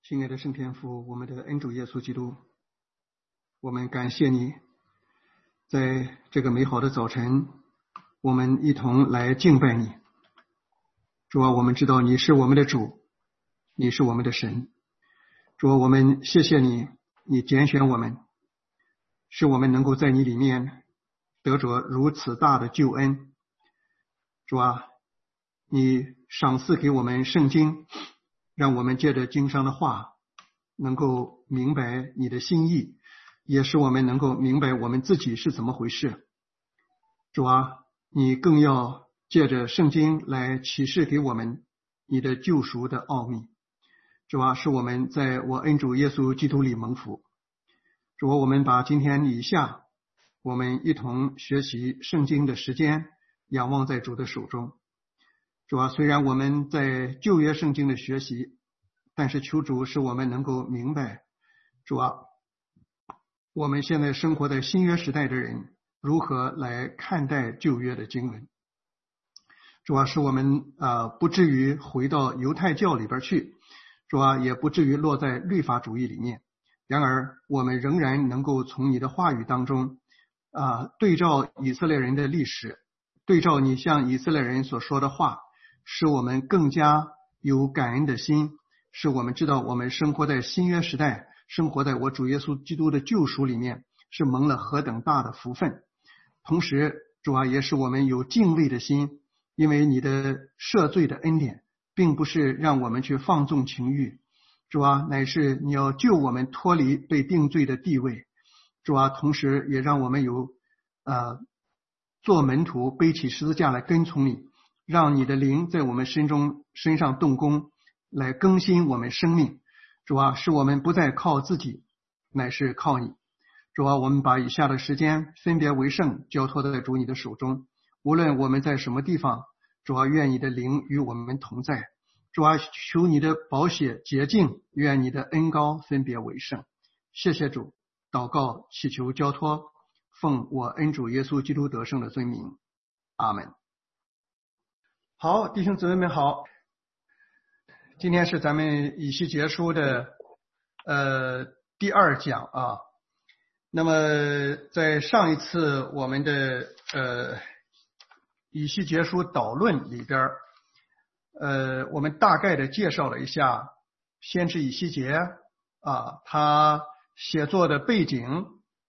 亲爱的圣天父，我们的恩主耶稣基督，我们感谢你，在这个美好的早晨，我们一同来敬拜你。主啊，我们知道你是我们的主，你是我们的神。主啊，我们谢谢你，你拣选我们，使我们能够在你里面得着如此大的救恩。主啊，你赏赐给我们圣经，让我们借着经上的话能够明白你的心意，也使我们能够明白我们自己是怎么回事。主啊，你更要借着圣经来启示给我们你的救赎的奥秘。主啊，使我们在我恩主耶稣基督里蒙福。主啊，我们把今天以下我们一同学习圣经的时间仰望在主的手中。主啊，虽然我们在旧约圣经的学习，但是求主使我们能够明白，主啊，我们现在生活在新约时代的人如何来看待旧约的经文。主啊，使我们不至于回到犹太教里边去，主啊，也不至于落在律法主义里面。然而我们仍然能够从你的话语当中对照以色列人的历史，对照你向以色列人所说的话，使我们更加有感恩的心，使我们知道我们生活在新约时代，生活在我主耶稣基督的救赎里面，是蒙了何等大的福分。同时主啊，也使我们有敬畏的心，因为你的赦罪的恩典并不是让我们去放纵情欲，主啊，乃是你要救我们脱离被定罪的地位。主啊，同时也让我们有做门徒，背起十字架来跟从你，让你的灵在我们身上动工，来更新我们生命。主啊，使我们不再靠自己，乃是靠你。主啊，我们把以下的时间分别为圣交托在主你的手中，无论我们在什么地方，主啊，愿你的灵与我们同在。主啊，求你的宝血洁净，愿你的恩膏分别为圣。谢谢主，祷告祈求交托，奉我恩主耶稣基督得胜的尊名，阿们。好，弟兄姊妹们好，今天是咱们以西结书的第二讲啊。那么在上一次我们的以西结书导论里边我们大概的介绍了一下先知以西结他写作的背景，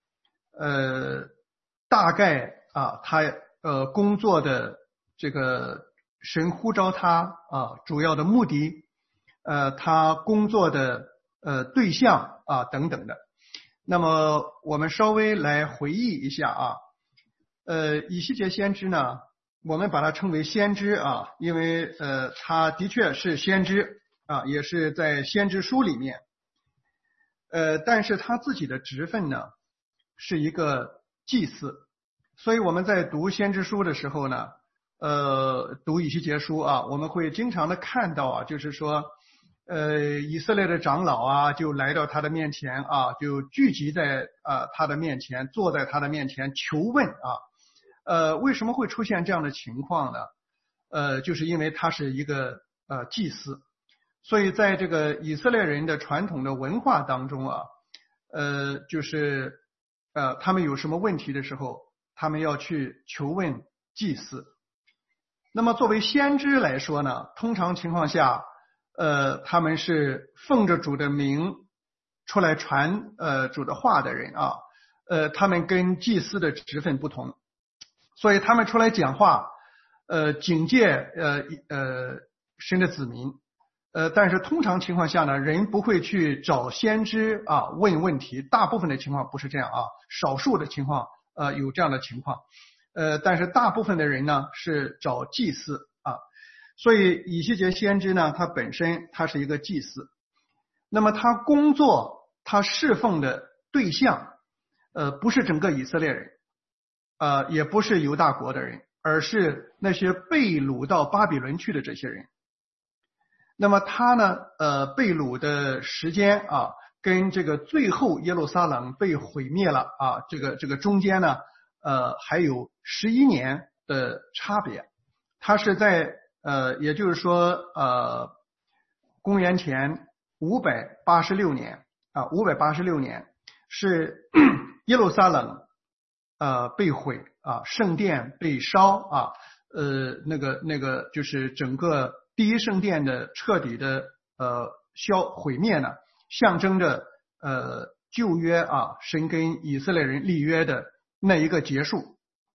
大概他工作的这个神呼召他主要的目的，他工作的对象等等的。那么我们稍微来回忆一下以西结先知呢，我们把它称为先知因为他的确是先知也是在先知书里面，但是他自己的职分呢是一个祭司，所以我们在读先知书的时候呢，读以西结书我们会经常的看到就是说以色列的长老就来到他的面前就聚集在他的面前，坐在他的面前求问为什么会出现这样的情况呢？就是因为他是一个祭司，所以在这个以色列人的传统的文化当中就是他们有什么问题的时候，他们要去求问祭司。那么作为先知来说呢，通常情况下他们是奉着主的名出来传主的话的人他们跟祭司的职分不同，所以他们出来讲话警戒神的子民，但是通常情况下呢，人不会去找先知问问题，大部分的情况不是这样少数的情况有这样的情况，但是大部分的人呢是找祭司所以以西结先知呢，他本身他是一个祭司，那么他工作他侍奉的对象不是整个以色列人也不是犹大国的人，而是那些被掳到巴比伦去的这些人。那么他呢被掳的时间跟这个最后耶路撒冷被毁灭了这个中间呢还有11年的差别。他是在也就是说公元前 586年，586年是耶路撒冷被毁啊，圣殿被烧啊，那个就是整个第一圣殿的彻底的毁灭呢，象征着旧约啊，神跟以色列人立约的那一个结束。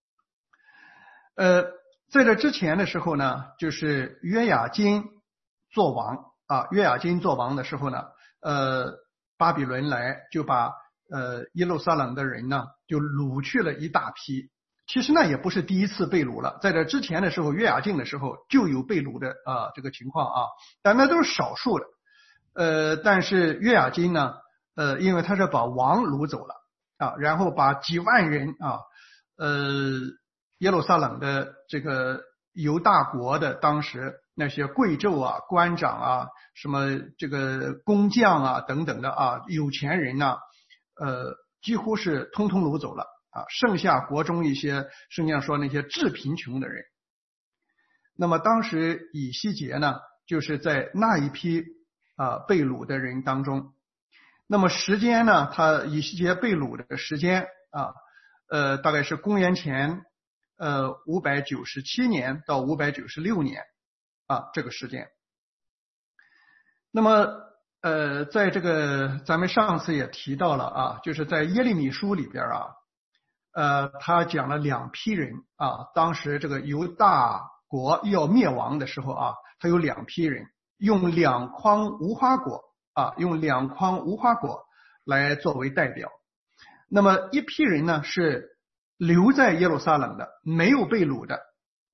在这之前的时候呢，就是约雅斤做王啊，约雅斤做王的时候呢，巴比伦来就把耶路撒冷的人呢就掳去了一大批。其实那也不是第一次被掳了，在这之前的时候，约雅斤的时候就有被掳的这个情况啊，但那都是少数的。但是约雅斤呢，因为他是把王掳走了啊，然后把几万人啊，耶路撒冷的这个犹大国的当时那些贵胄啊、官长啊、什么这个工匠啊等等的啊，有钱人呢，几乎是通通掳走了啊，剩下国中一些圣经上说那些至贫穷的人。那么当时以西结呢，就是在那一批被掳的人当中。那么时间呢，以西结被掳的时间大概是公元前597年到596年啊，这个时间。那么在这个咱们上次也提到了啊，就是在耶利米书里边他讲了2批人啊，当时这个犹大国要灭亡的时候啊，他有2批人，用2筐无花果来作为代表。那么一批人呢是留在耶路撒冷的，没有被掳的。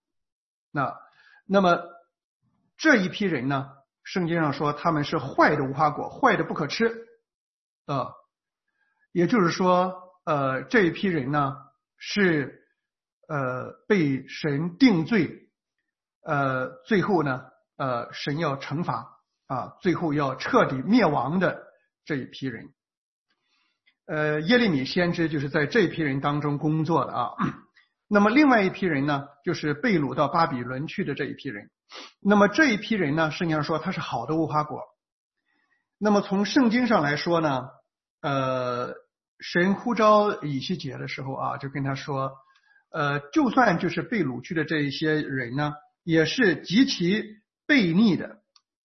那么这一批人呢，圣经上说他们是坏的无花果，坏的不可吃也就是说这一批人呢是被神定罪，最后呢神要惩罚最后要彻底灭亡的这一批人。耶利米先知就是在这一批人当中工作的啊。那么另外一批人呢，就是被掳到巴比伦去的这一批人。那么这一批人呢，圣经上说他是好的无花果。那么从圣经上来说呢，神呼召以西结的时候就跟他说，就算就是被掳去的这一些人呢，也是极其悖逆的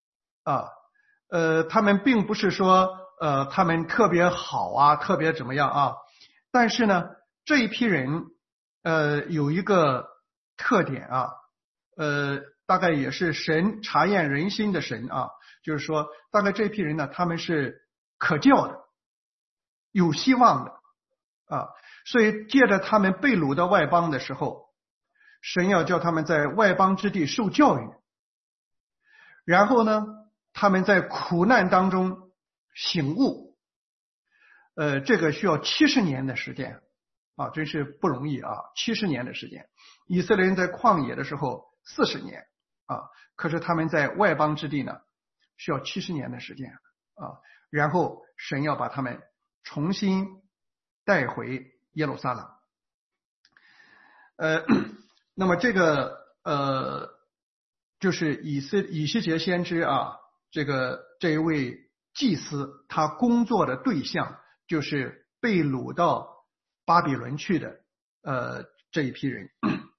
他们并不是说他们特别好特别怎么样但是呢，这一批人有一个特点大概也是神查验人心的神就是说大概这批人呢，他们是可教的，有希望的所以借着他们被掳到外邦的时候，神要叫他们在外邦之地受教育，然后呢他们在苦难当中醒悟，这个需要70年的时间真是不容易70年的时间。以色列人在旷野的时候40年可是他们在外邦之地呢需要70年的时间然后神要把他们重新带回耶路撒冷。那么这个就是以西结先知这一位祭司，他工作的对象就是被掳到巴比伦去的这一批人。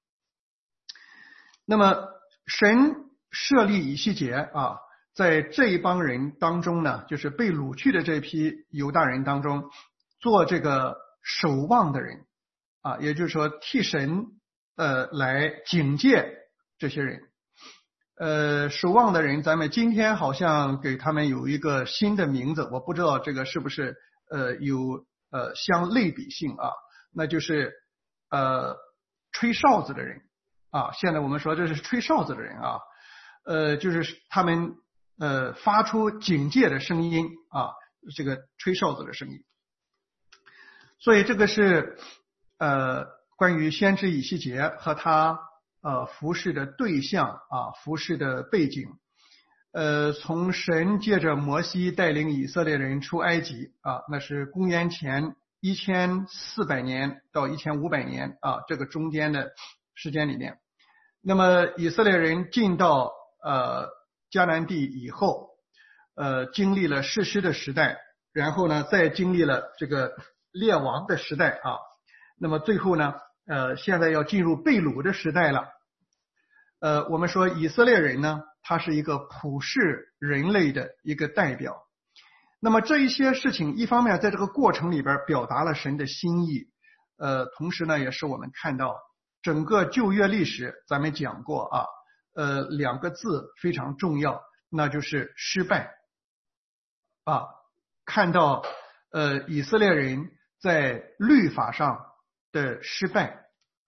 那么神设立以西结在这一帮人当中呢，就是被掳去的这批犹大人当中做这个守望的人也就是说替神来警戒这些人。守望的人咱们今天好像给他们有一个新的名字，我不知道这个是不是有相类比性那就是吹哨子的人现在我们说这是吹哨子的人就是他们发出警戒的声音这个吹哨子的声音。所以这个是关于先知以西结和他服侍的对象服侍的背景。从神借着摩西带领以色列人出埃及那是公元前1400年到1500年这个中间的时间里面。那么以色列人进到迦南地以后， 经历了士师的时代，然后呢再经历了这个列王的时代啊，那么最后呢现在要进入被掳的时代了。我们说以色列人呢，他是一个普世人类的一个代表。那么这一些事情，一方面在这个过程里边表达了神的心意，同时呢，也是我们看到整个旧约历史，咱们讲过啊，两个字非常重要，那就是失败啊。看到以色列人在律法上的失败，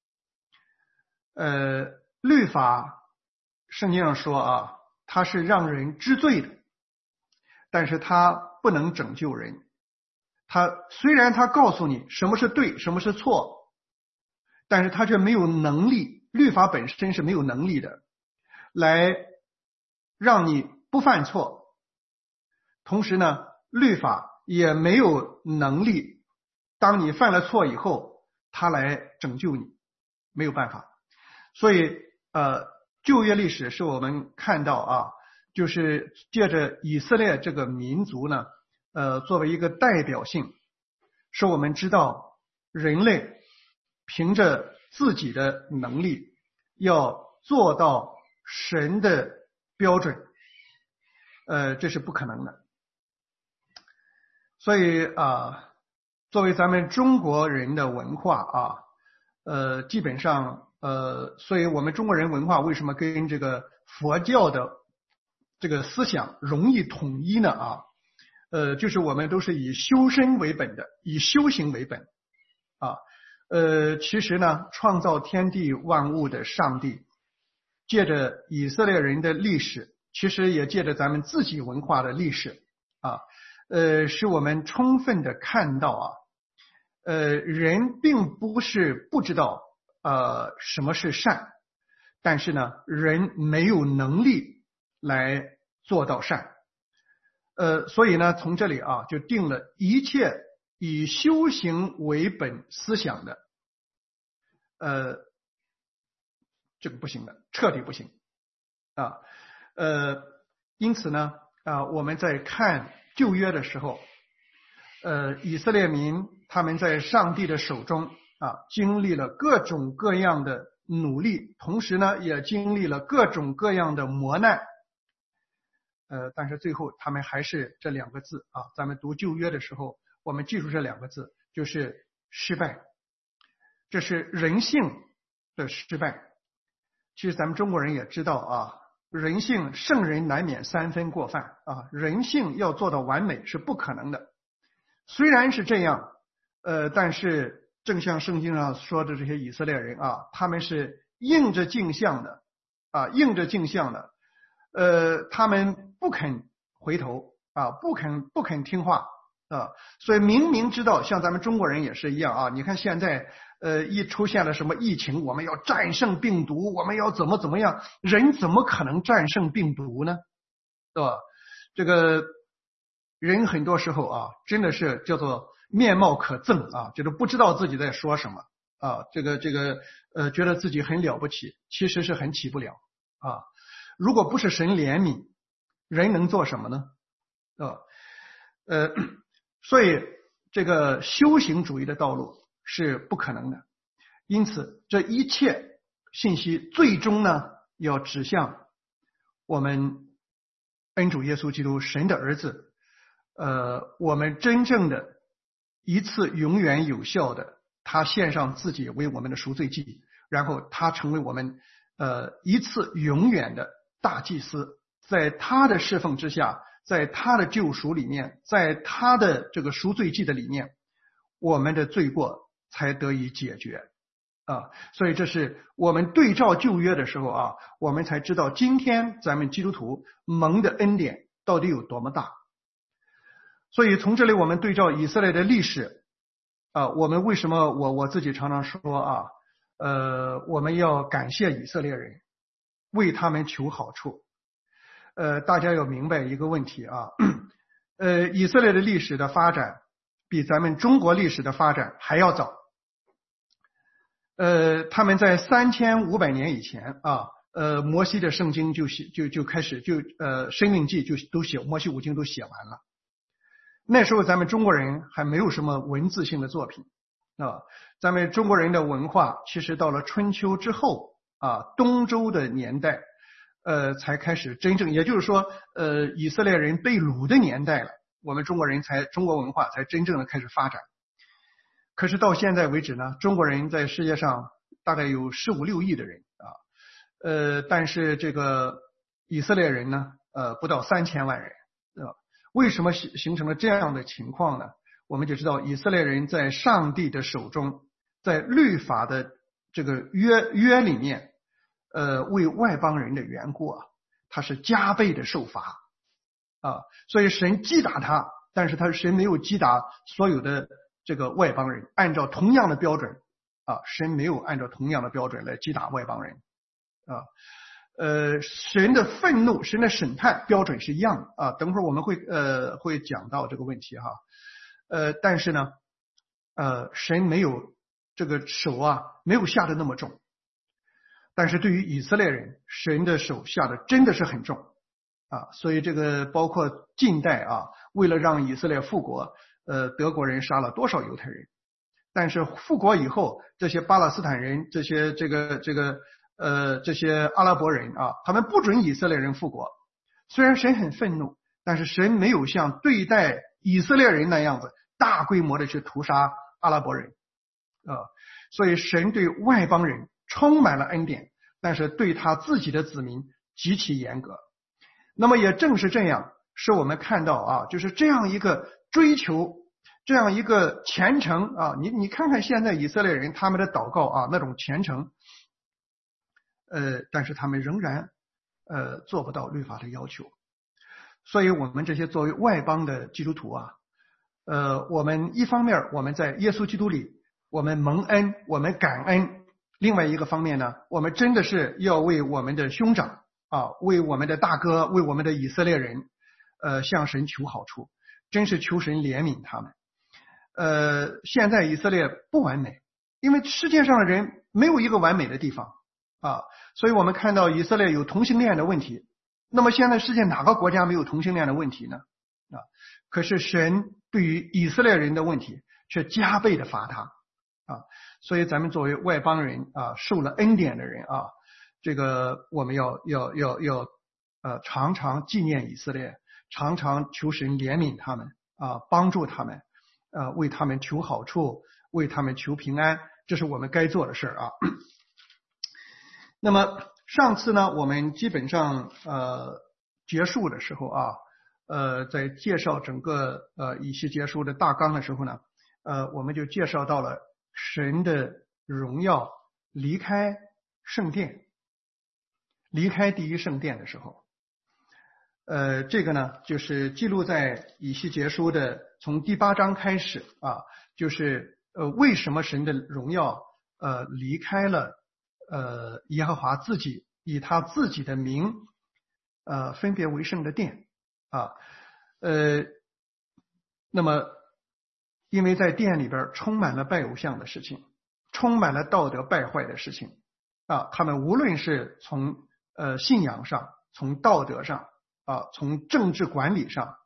律法圣经上说啊，它是让人知罪的，但是它不能拯救人。虽然它告诉你什么是对，什么是错，但是它却没有能力，律法本身是没有能力的，来让你不犯错。同时呢，律法也没有能力，当你犯了错以后，它来拯救你，没有办法。所以旧约历史是我们看到啊，就是借着以色列这个民族呢，作为一个代表性，使我们知道人类凭着自己的能力要做到神的标准，这是不可能的。所以作为咱们中国人的文化啊，基本上所以我们中国人文化为什么跟这个佛教的这个思想容易统一呢啊？就是我们都是以修身为本的，以修行为本啊。其实呢，创造天地万物的上帝，借着以色列人的历史，其实也借着咱们自己文化的历史啊，使我们充分的看到啊，人并不是不知道什么是善，但是呢，人没有能力来做到善。所以呢，从这里啊，就定了一切以修行为本思想的，这个不行的，彻底不行啊。因此呢，我们在看旧约的时候，以色列民他们在上帝的手中经历了各种各样的努力，同时呢，也经历了各种各样的磨难。但是最后他们还是这两个字啊，咱们读旧约的时候，我们记住这两个字，就是失败。这是人性的失败。其实咱们中国人也知道啊，人性圣人难免三分过犯啊，人性要做到完美是不可能的。虽然是这样，但是正像圣经上说的这些以色列人啊，他们是硬着镜像的啊，硬着镜像的。他们不肯回头啊，不肯听话啊，所以明明知道，像咱们中国人也是一样啊。你看现在一出现了什么疫情，我们要战胜病毒，我们要怎么样，人怎么可能战胜病毒呢？对吧？这个人很多时候啊，真的是叫做面貌可憎啊，就是不知道自己在说什么啊，觉得自己很了不起，其实是很起不了啊。如果不是神怜悯，人能做什么呢？所以这个修行主义的道路是不可能的。因此，这一切信息最终呢，要指向我们恩主耶稣基督，神的儿子。我们真正的一次永远有效的，他献上自己为我们的赎罪祭，然后他成为我们一次永远的大祭司，在他的侍奉之下，在他的救赎里面，在他的这个赎罪祭的里面，我们的罪过才得以解决啊。所以这是我们对照旧约的时候啊，我们才知道今天咱们基督徒蒙的恩典到底有多么大。所以从这里我们对照以色列的历史啊，我们为什么我自己常常说啊，我们要感谢以色列人，为他们求好处。大家要明白一个问题啊，以色列的历史的发展比咱们中国历史的发展还要早。他们在3500年以前啊， 摩西的圣经就开始申命记就都写，摩西五经都写完了。那时候咱们中国人还没有什么文字性的作品啊，咱们中国人的文化其实到了春秋之后啊，东周的年代才开始真正，也就是说以色列人被掳的年代了，我们中国文化才真正的开始发展。可是到现在为止呢，中国人在世界上大概有15、16亿的人啊，但是这个以色列人呢不到3000万人，为什么形成了这样的情况呢？我们就知道以色列人在上帝的手中，在律法的这个约里面为外邦人的缘故啊，他是加倍的受罚啊，所以神击打他，但是神没有击打所有的这个外邦人，按照同样的标准啊，神没有按照同样的标准来击打外邦人啊。神的愤怒，神的审判标准是一样的啊。等会儿我们会讲到这个问题哈。但是呢，神没有这个手啊，没有下的那么重。但是对于以色列人，神的手下的真的是很重啊。所以这个包括近代啊，为了让以色列复国，德国人杀了多少犹太人？但是复国以后，这些巴勒斯坦人，这些阿拉伯人啊，他们不准以色列人复国。虽然神很愤怒，但是神没有像对待以色列人那样子大规模的去屠杀阿拉伯人啊。所以神对外邦人充满了恩典，但是对他自己的子民极其严格。那么也正是这样，使我们看到啊，就是这样一个追求，这样一个虔诚啊，你看看现在以色列人他们的祷告啊，那种虔诚，但是他们仍然做不到律法的要求。所以我们这些作为外邦的基督徒啊，我们一方面我们在耶稣基督里我们蒙恩，我们感恩，另外一个方面呢，我们真的是要为我们的兄长啊，为我们的大哥，为我们的以色列人向神求好处，真是求神怜悯他们。现在以色列不完美，因为世界上的人没有一个完美的地方啊，所以我们看到以色列有同性恋的问题。那么现在世界哪个国家没有同性恋的问题呢？啊，可是神对于以色列人的问题却加倍的罚他啊。所以咱们作为外邦人啊，受了恩典的人啊，这个我们要常常纪念以色列，常常求神怜悯他们啊，帮助他们为他们求好处，为他们求平安，这是我们该做的事啊。那么上次呢，我们基本上结束的时候啊，在介绍整个以西结书的大纲的时候呢，我们就介绍到了神的荣耀离开圣殿，离开第一圣殿的时候，这个呢就是记录在以西结书的从第8章开始啊，就是为什么神的荣耀离开了耶和华自己以他自己的名分别为圣的殿啊，那么因为在殿里边充满了拜偶像的事情，充满了道德败坏的事情啊，他们无论是从信仰上，从道德上啊，从政治管理上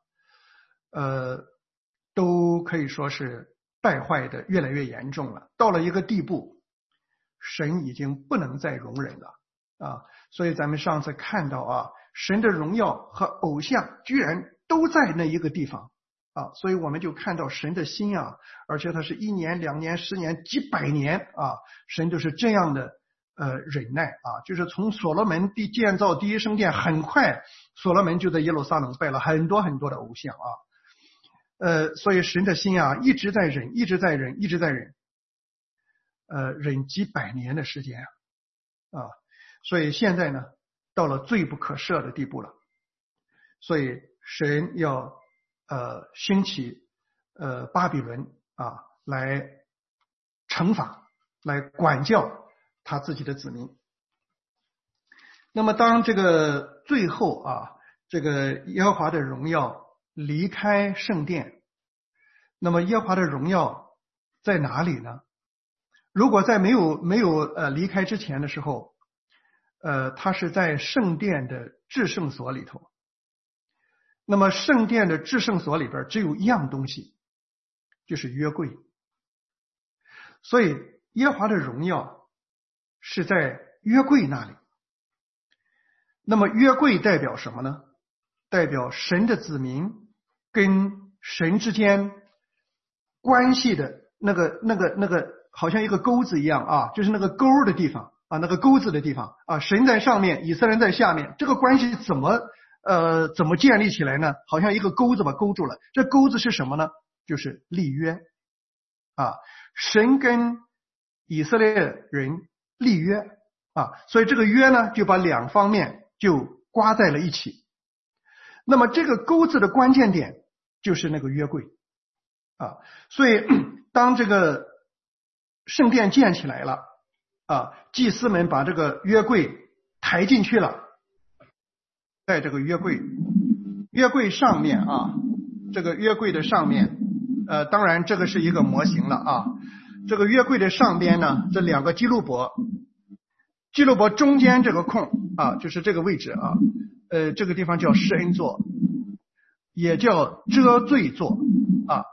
都可以说是败坏的越来越严重了，到了一个地步神已经不能再容忍了啊。所以咱们上次看到啊，神的荣耀和偶像居然都在那一个地方啊，所以我们就看到神的心啊，而且他是1年、2年、10年、几百年啊，神就是这样的忍耐啊，就是从所罗门建造第一圣殿，很快所罗门就在耶路撒冷拜了很多很多的偶像啊，所以神的心啊一直在忍，一直在忍，一直在忍，忍几百年的时间啊，所以现在呢到了罪不可赦的地步了，所以神要兴起巴比伦啊来惩罚，来管教他自己的子民。那么当这个最后啊，这个耶和华的荣耀离开圣殿，那么耶和华的荣耀在哪里呢？如果在没有离开之前的时候， 它是在圣殿的至圣所里头。那么圣殿的至圣所里边只有一样东西，就是约柜。所以耶和华的荣耀是在约柜那里。那么约柜代表什么呢？代表神的子民跟神之间关系的那个好像一个钩子一样啊，就是那个钩的地方啊，那个钩子的地方啊，神在上面，以色列人在下面，这个关系怎么建立起来呢？好像一个钩子把勾住了。这钩子是什么呢？就是立约啊，神跟以色列人立约啊，所以这个约呢就把两方面就刮在了一起。那么这个钩子的关键点就是那个约柜啊，所以当这个圣殿建起来了啊，祭司们把这个约柜抬进去了，在这个约柜上面啊，这个约柜的上面，当然这个是一个模型了啊。这个约柜的上边呢，这两个基路伯中间这个空啊，就是这个位置啊，这个地方叫施恩座，也叫遮罪座啊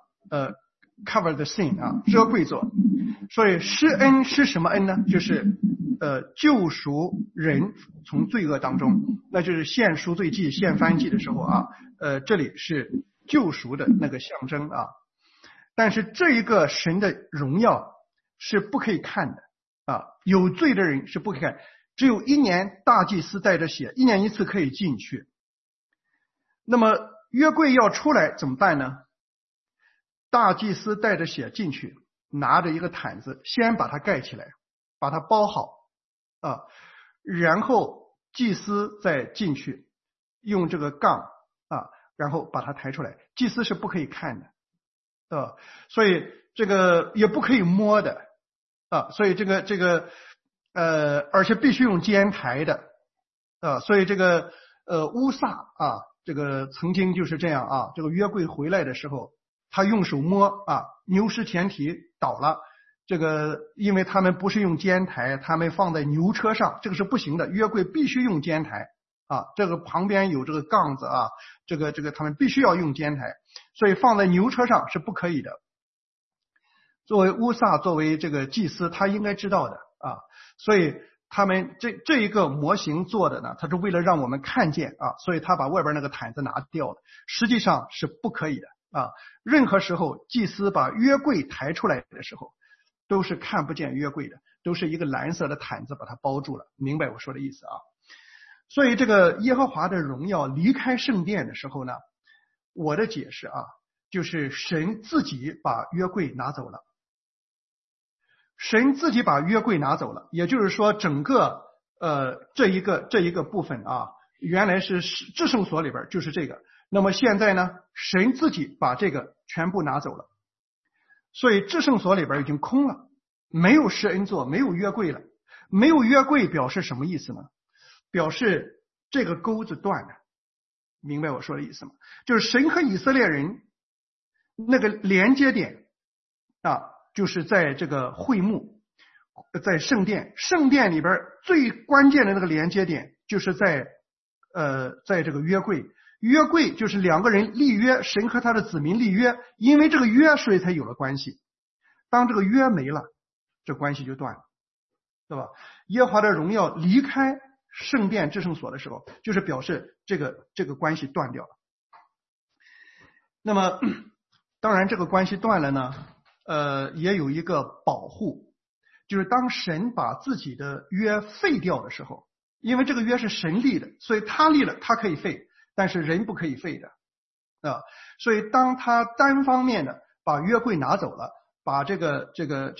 ，cover the sin 啊，遮罪座。所以施恩是什么恩呢？就是救赎人从罪恶当中，那就是献赎罪祭、献燔祭的时候啊，这里是救赎的那个象征啊。但是这一个神的荣耀是不可以看的啊，有罪的人是不可以看，只有一年大祭司带着血，一年一次可以进去。那么约柜要出来怎么办呢？大祭司带着血进去，拿着一个毯子，先把它盖起来，把它包好啊，然后祭司再进去，用这个杠啊，然后把它抬出来。祭司是不可以看的。所以这个也不可以摸的啊，所以这个而且必须用肩抬的所以这个乌撒啊，这个曾经就是这样啊，这个约柜回来的时候，他用手摸啊，牛失前蹄倒了，这个因为他们不是用肩抬，他们放在牛车上，这个是不行的，约柜必须用肩抬啊，这个旁边有这个杠子啊，这个他们必须要用肩抬，所以放在牛车上是不可以的。作为乌撒，作为这个祭司，他应该知道的啊，所以他们这一个模型做的呢，他是为了让我们看见啊，所以他把外边那个毯子拿掉了，实际上是不可以的啊。任何时候祭司把约柜抬出来的时候，都是看不见约柜的，都是一个蓝色的毯子把它包住了，明白我说的意思啊？所以这个耶和华的荣耀离开圣殿的时候呢，我的解释啊，就是神自己把约柜拿走了。神自己把约柜拿走了，也就是说整个这一个部分啊，原来是至圣所里边就是这个，那么现在呢，神自己把这个全部拿走了，所以至圣所里边已经空了，没有施恩座，没有约柜了。没有约柜表示什么意思呢？表示这个钩子断了，明白我说的意思吗？就是神和以色列人那个连接点啊，就是在这个会幕，在圣殿里边最关键的那个连接点，就是在这个约柜。约柜就是两个人立约，神和他的子民立约，因为这个约所以才有了关系。当这个约没了，这关系就断了，对吧？耶和华的荣耀离开圣殿至圣所的时候，就是表示这个关系断掉了。那么当然这个关系断了呢，也有一个保护，就是当神把自己的约废掉的时候，因为这个约是神立的，所以他立了，他可以废，但是人不可以废的啊。所以当他单方面的把约柜拿走了，把这个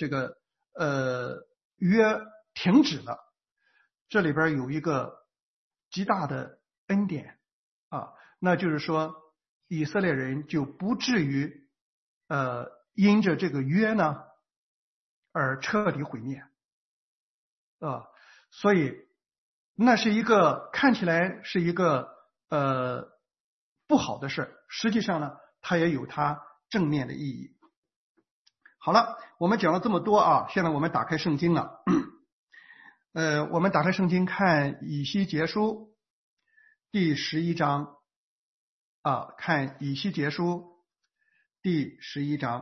约停止了，这里边有一个极大的恩典啊，那就是说以色列人就不至于因着这个约呢而彻底毁灭啊，所以那是一个看起来是一个不好的事，实际上呢它也有它正面的意义。好了，我们讲了这么多啊，现在我们打开圣经了。 我们打开圣经看以西结书第11章啊，看以西结书第11章。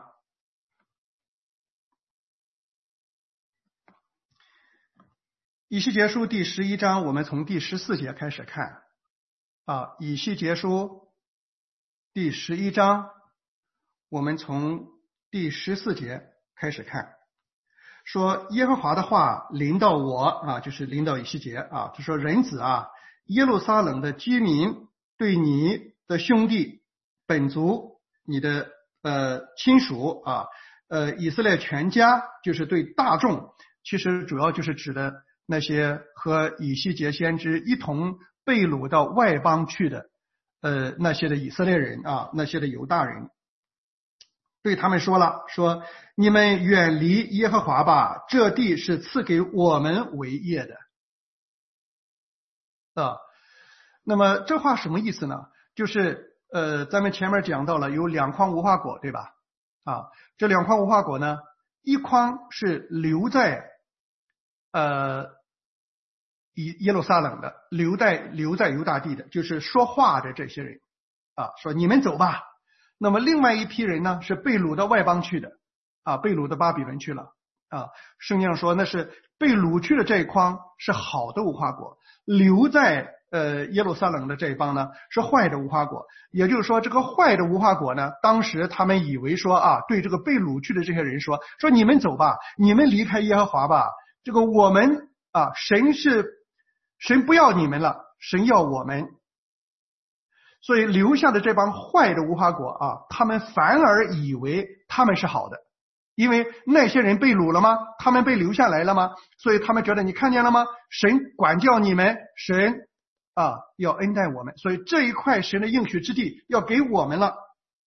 以西结书第11章，我们从第14节开始看啊。以西结书第11章，我们从第14节开始看。说耶和华的话临到我啊，就是临到以西结啊，就说人子啊，耶路撒冷的居民对你的兄弟本族你的亲属啊以色列全家，就是对大众，其实主要就是指的那些和以西结先知一同被掳到外邦去的那些的以色列人啊，那些的犹大人，对他们说了，说你们远离耶和华吧，这地是赐给我们为业的啊。那么这话什么意思呢？就是咱们前面讲到了有2筐无花果，对吧？啊，这2筐无花果呢，一筐是留在耶路撒冷的，留在犹大地的，就是说话的这些人啊，说你们走吧。那么另外一批人呢，是被掳到外邦去的啊，被掳到巴比伦去了啊。圣经上说那是被掳去的这一筐是好的无花果，留在耶路撒冷的这一帮呢是坏的无花果。也就是说这个坏的无花果呢，当时他们以为说啊，对这个被掳去的这些人说你们走吧，你们离开耶和华吧，这个我们啊，神不要你们了，神要我们。所以留下的这帮坏的无花果啊，他们反而以为他们是好的，因为那些人被掳了吗？他们被留下来了吗？所以他们觉得你看见了吗？神管教你们，神啊要恩待我们，所以这一块神的应许之地要给我们了。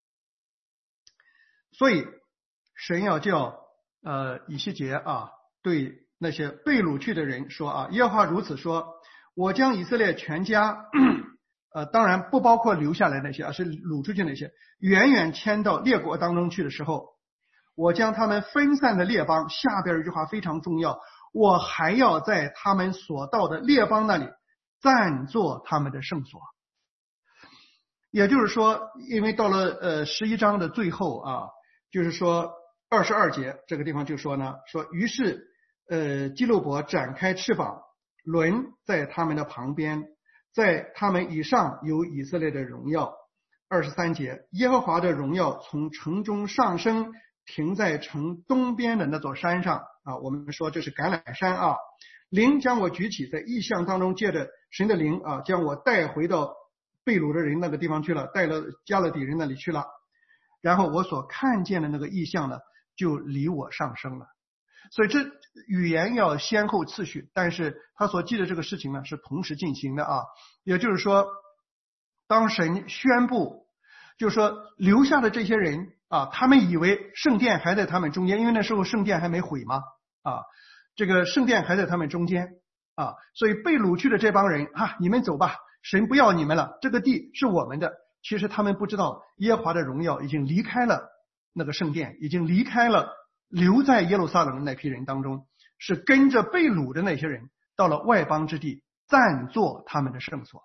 所以神要叫以西结啊对那些被掳去的人说啊，耶和华如此说，我将以色列全家当然不包括留下来那些，而是掳出去那些，远远迁到列国当中去的时候，我将他们分散的列邦，下边一句话非常重要，我还要在他们所到的列邦那里暂作他们的圣所。也就是说，因为到了11章的最后啊，就是说22节这个地方就说呢，说于是基路伯展开翅膀，轮在他们的旁边，在他们以上有以色列的荣耀。23节，耶和华的荣耀从城中上升，停在城东边的那座山上啊，我们说这是橄榄山啊。灵将我举起，在异象当中借着神的灵啊，将我带回到被掳的人那个地方去了，带了加勒底人那里去了。然后我所看见的那个异象呢，就离我上升了。所以这语言要先后次序，但是他所记的这个事情呢是同时进行的啊。也就是说，当神宣布，就是说留下的这些人啊，他们以为圣殿还在他们中间，因为那时候圣殿还没毁嘛啊，这个圣殿还在他们中间啊，所以被掳去的这帮人啊，你们走吧，神不要你们了，这个地是我们的。其实他们不知道耶和华的荣耀已经离开了那个圣殿，已经离开了留在耶路撒冷的那批人当中，是跟着被掳的那些人到了外邦之地，暂作他们的圣所。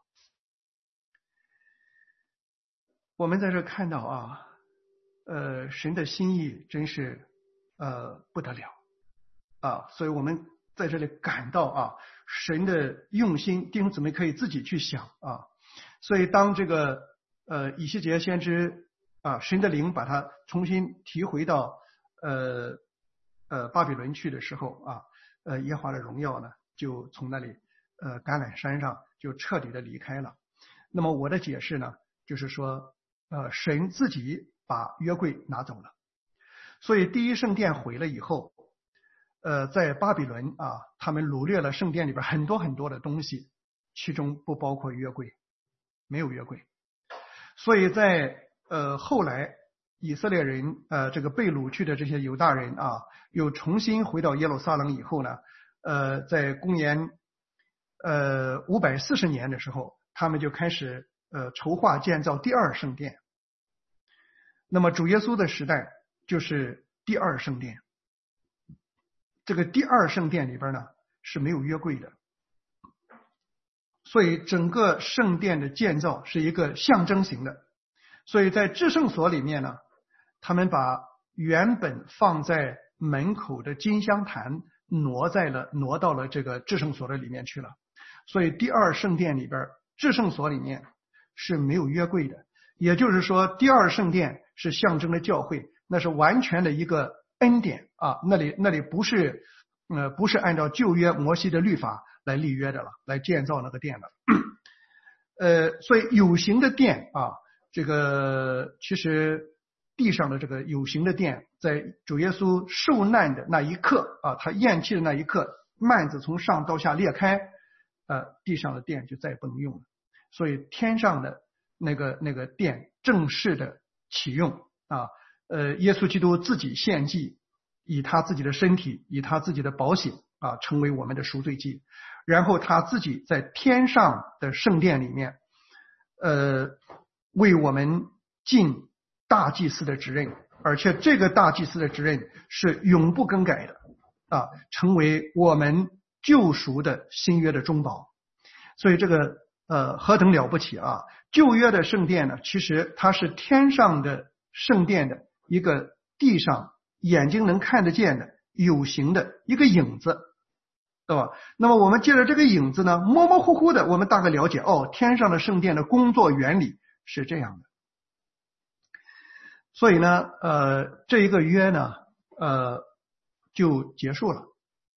我们在这看到啊，神的心意真是不得了啊，所以我们在这里感到啊，神的用心，弟兄姊妹可以自己去想啊。所以当这个以西结先知啊，神的灵把他重新提回到巴比伦去的时候啊，耶和华的荣耀呢就从那里橄榄山上就彻底的离开了。那么我的解释呢，就是说神自己把约柜拿走了，所以第一圣殿毁了以后，在巴比伦啊，他们掳掠了圣殿里边很多很多的东西，其中不包括约柜，没有约柜。所以在后来以色列人这个被掳去的这些犹大人啊，又重新回到耶路撒冷以后呢，在公元540年的时候，他们就开始筹划建造第二圣殿。那么主耶稣的时代就是第二圣殿。这个第二圣殿里边呢， 是没有约柜的，所以整个圣殿的建造是一个象征型的。所以在至圣所里面呢，他们把原本放在门口的金香坛挪到了这个至圣所的里面去了。所以第二圣殿里边，至圣所里面是没有约柜的，也就是说第二圣殿是象征的教会，那是完全的一个恩典啊，那里不是按照旧约摩西的律法来立约的了，来建造那个殿的。所以有形的殿啊，这个其实地上的这个有形的殿，在主耶稣受难的那一刻啊，他咽气的那一刻，幔子从上到下裂开，地上的殿就再也不能用了。所以天上的那个殿正式的启用啊，耶稣基督自己献祭，以他自己的身体，以他自己的宝血啊，成为我们的赎罪祭。然后他自己在天上的圣殿里面，为我们尽大祭司的职任，而且这个大祭司的职任是永不更改的啊，成为我们救赎的新约的中保。所以这个何等了不起啊！旧约的圣殿呢，其实它是天上的圣殿的一个地上眼睛能看得见的有形的一个影子，对吧？那么我们借着这个影子呢，模模糊糊的我们大概了解，天上的圣殿的工作原理是这样的。所以呢这一个约呢就结束了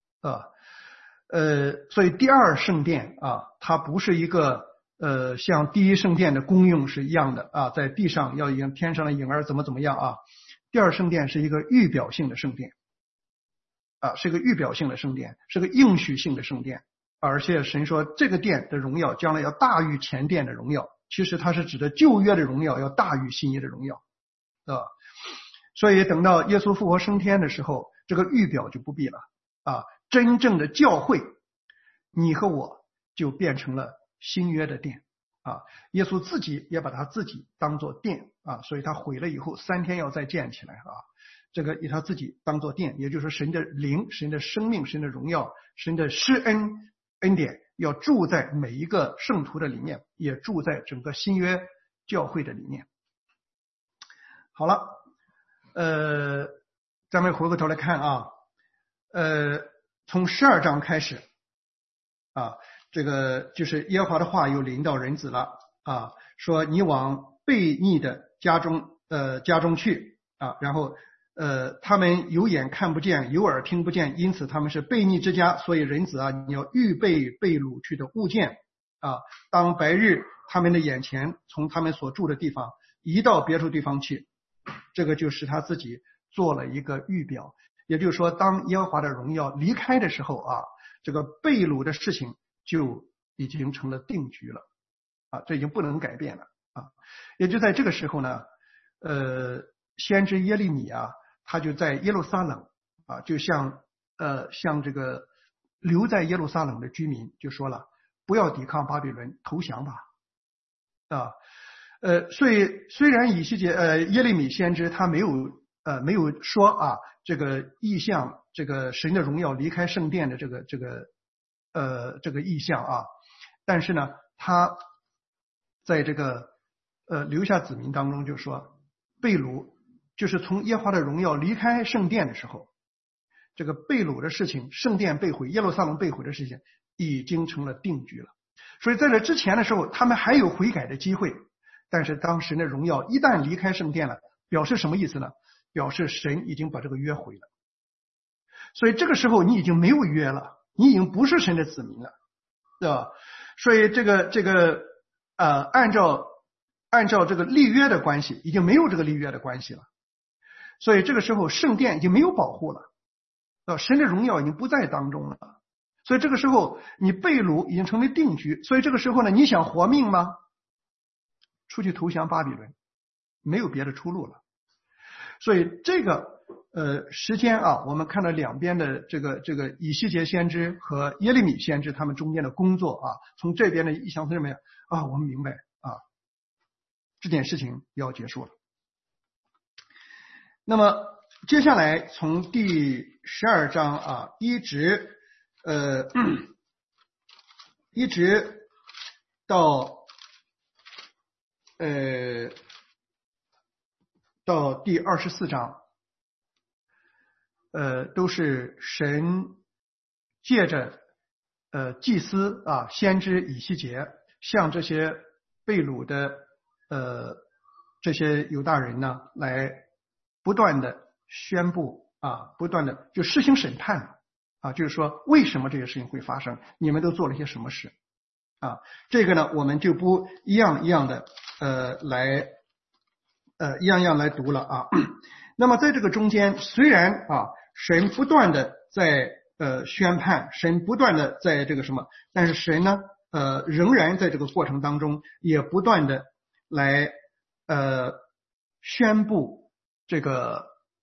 所以第二圣殿啊，它不是一个像第一圣殿的功用是一样的啊，在地上要像天上的影儿怎么样啊。第二圣殿是一个预表性的圣殿啊，是一个预表性的圣殿，是个应许性的圣殿，而且神说这个殿的荣耀将来要大于前殿的荣耀，其实它是指的旧约的荣耀要大于新约的荣耀所以等到耶稣复活升天的时候，这个预表就不必了啊，真正的教会，你和我就变成了新约的殿啊。耶稣自己也把他自己当作殿啊，所以他毁了以后3天要再建起来啊。这个以他自己当作殿，也就是说神的灵、神的生命、神的荣耀、神的施恩典要住在每一个圣徒的里面，也住在整个新约教会的里面。好了，咱们回过头来看啊，从12章开始啊，这个就是耶和华的话又临到人子了啊，说你往悖逆的家中去啊，然后他们有眼看不见，有耳听不见，因此他们是悖逆之家，所以人子啊，你要预备被掳去的物件啊，当白日他们的眼前从他们所住的地方移到别处地方去，这个就是他自己做了一个预表。也就是说，当耶和华的荣耀离开的时候啊，这个被掳的事情就已经成了定局了啊，这已经不能改变了啊。也就在这个时候呢，先知耶利米啊，他就在耶路撒冷啊，就向这个留在耶路撒冷的居民就说了，不要抵抗巴比伦，投降吧啊。所以虽然耶利米先知他没有说啊这个意象，这个神的荣耀离开圣殿的这个意象啊，但是呢他在这个留下子民当中就说，被掳就是从耶和华的荣耀离开圣殿的时候，这个被掳的事情，圣殿被毁，耶路撒冷被毁的事情已经成了定局了。所以在这之前的时候他们还有悔改的机会，但是当神的荣耀一旦离开圣殿了，表示什么意思呢？表示神已经把这个约毁了。所以这个时候你已经没有约了，你已经不是神的子民了，对吧？所以这个按照这个立约的关系，已经没有这个立约的关系了。所以这个时候圣殿已经没有保护了，神的荣耀已经不在当中了。所以这个时候你被掳已经成为定局，所以这个时候呢，你想活命吗？出去投降巴比伦，没有别的出路了。所以这个时间啊，我们看到两边的这个以西结先知和耶利米先知他们中间的工作啊，从这边的意象上面啊，我们明白啊，这件事情要结束了。那么接下来从第12章啊一直一直到第24章，都是神借着祭司先知以西结向这些被掳的这些犹大人呢，来不断的宣布不断的就施行审判就是说为什么这些事情会发生，你们都做了些什么事这个呢我们就不一样一样的来读了那么在这个中间，虽然神不断的在宣判，神不断的在这个什么，但是神呢仍然在这个过程当中也不断的来宣布这个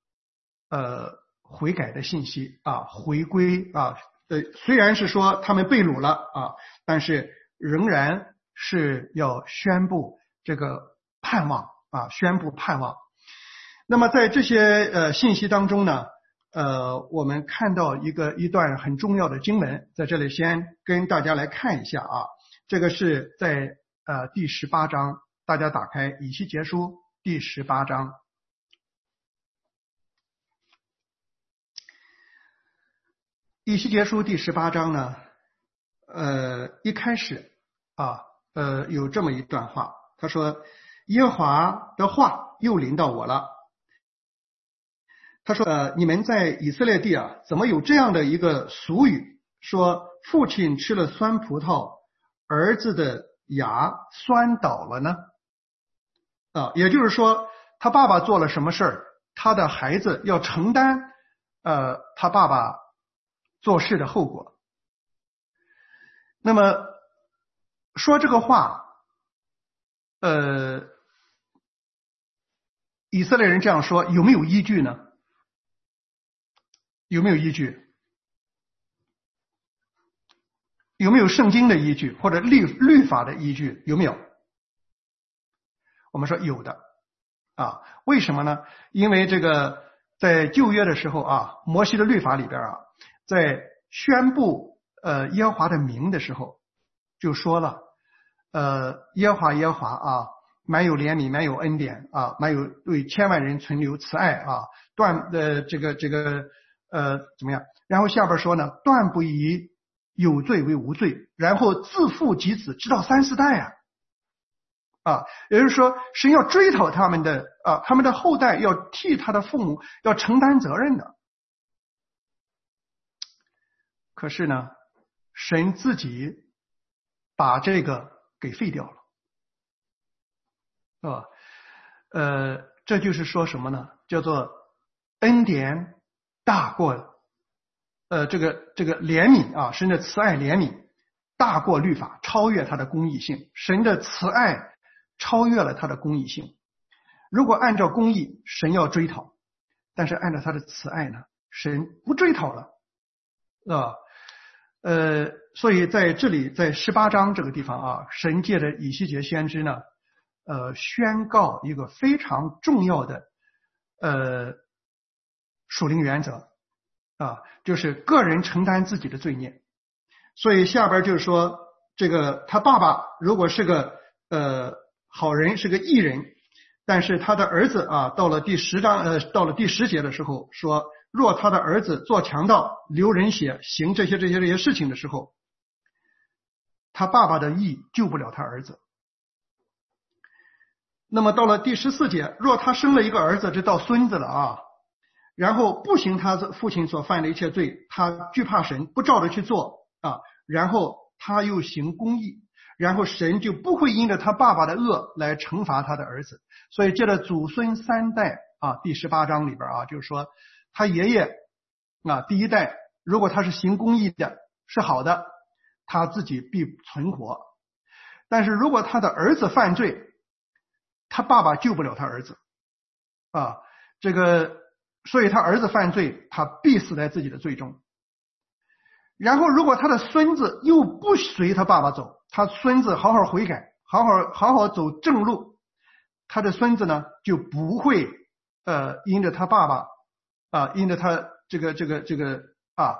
悔改的信息回归虽然是说他们被掳了但是仍然是要宣布这个盼望宣布盼望。那么在这些信息当中呢我们看到一段很重要的经文，在这里先跟大家来看一下这个是在第18章，大家打开以西结书第18章。以西结书第18章呢一开始有这么一段话，他说耶和华的话又临到我了，他说你们在以色列地怎么有这样的一个俗语，说父亲吃了酸葡萄，儿子的牙酸倒了呢也就是说他爸爸做了什么事儿，他的孩子要承担他爸爸做事的后果。那么说这个话以色列人这样说有没有依据呢？有没有依据？有没有圣经的依据或者律法的依据？有没有？我们说有的为什么呢？因为这个在旧约的时候摩西的律法里边在宣布耶和华的名的时候就说了耶和华满有怜悯，满有恩典满有对千万人存留慈爱这个怎么样？然后下边说呢，断不以有罪为无罪，然后自父及子直到3、4代也就是说神要追讨他们的他们的后代要替他的父母要承担责任的。可是呢神自己把这个给废掉了这就是说什么呢？叫做恩典大过这个怜悯神的慈爱怜悯大过律法，超越他的公义性。神的慈爱超越了他的公义性。如果按照公义神要追讨，但是按照他的慈爱呢，神不追讨了所以在这里在18章这个地方神借着以西结先知呢宣告一个非常重要的属灵原则就是个人承担自己的罪孽。所以下边就是说这个他爸爸如果是个好人，是个义人，但是他的儿子到了第10节的时候说，若他的儿子做强盗，流人血，行这些事情的时候，他爸爸的义救不了他儿子。那么到了第14节，若他生了一个儿子，这到孙子了然后不行他父亲所犯的一切罪，他惧怕神，不照着去做然后他又行公义，然后神就不会因着他爸爸的恶来惩罚他的儿子。所以借着祖孙3代第18章里边就是说他爷爷第一代如果他是行公义的，是好的，他自己必存活。但是如果他的儿子犯罪，他爸爸救不了他儿子所以他儿子犯罪，他必死在自己的罪中。然后如果他的孙子又不随他爸爸走，他孙子好好悔改，好好走正路，他的孙子呢就不会因着他爸爸因着他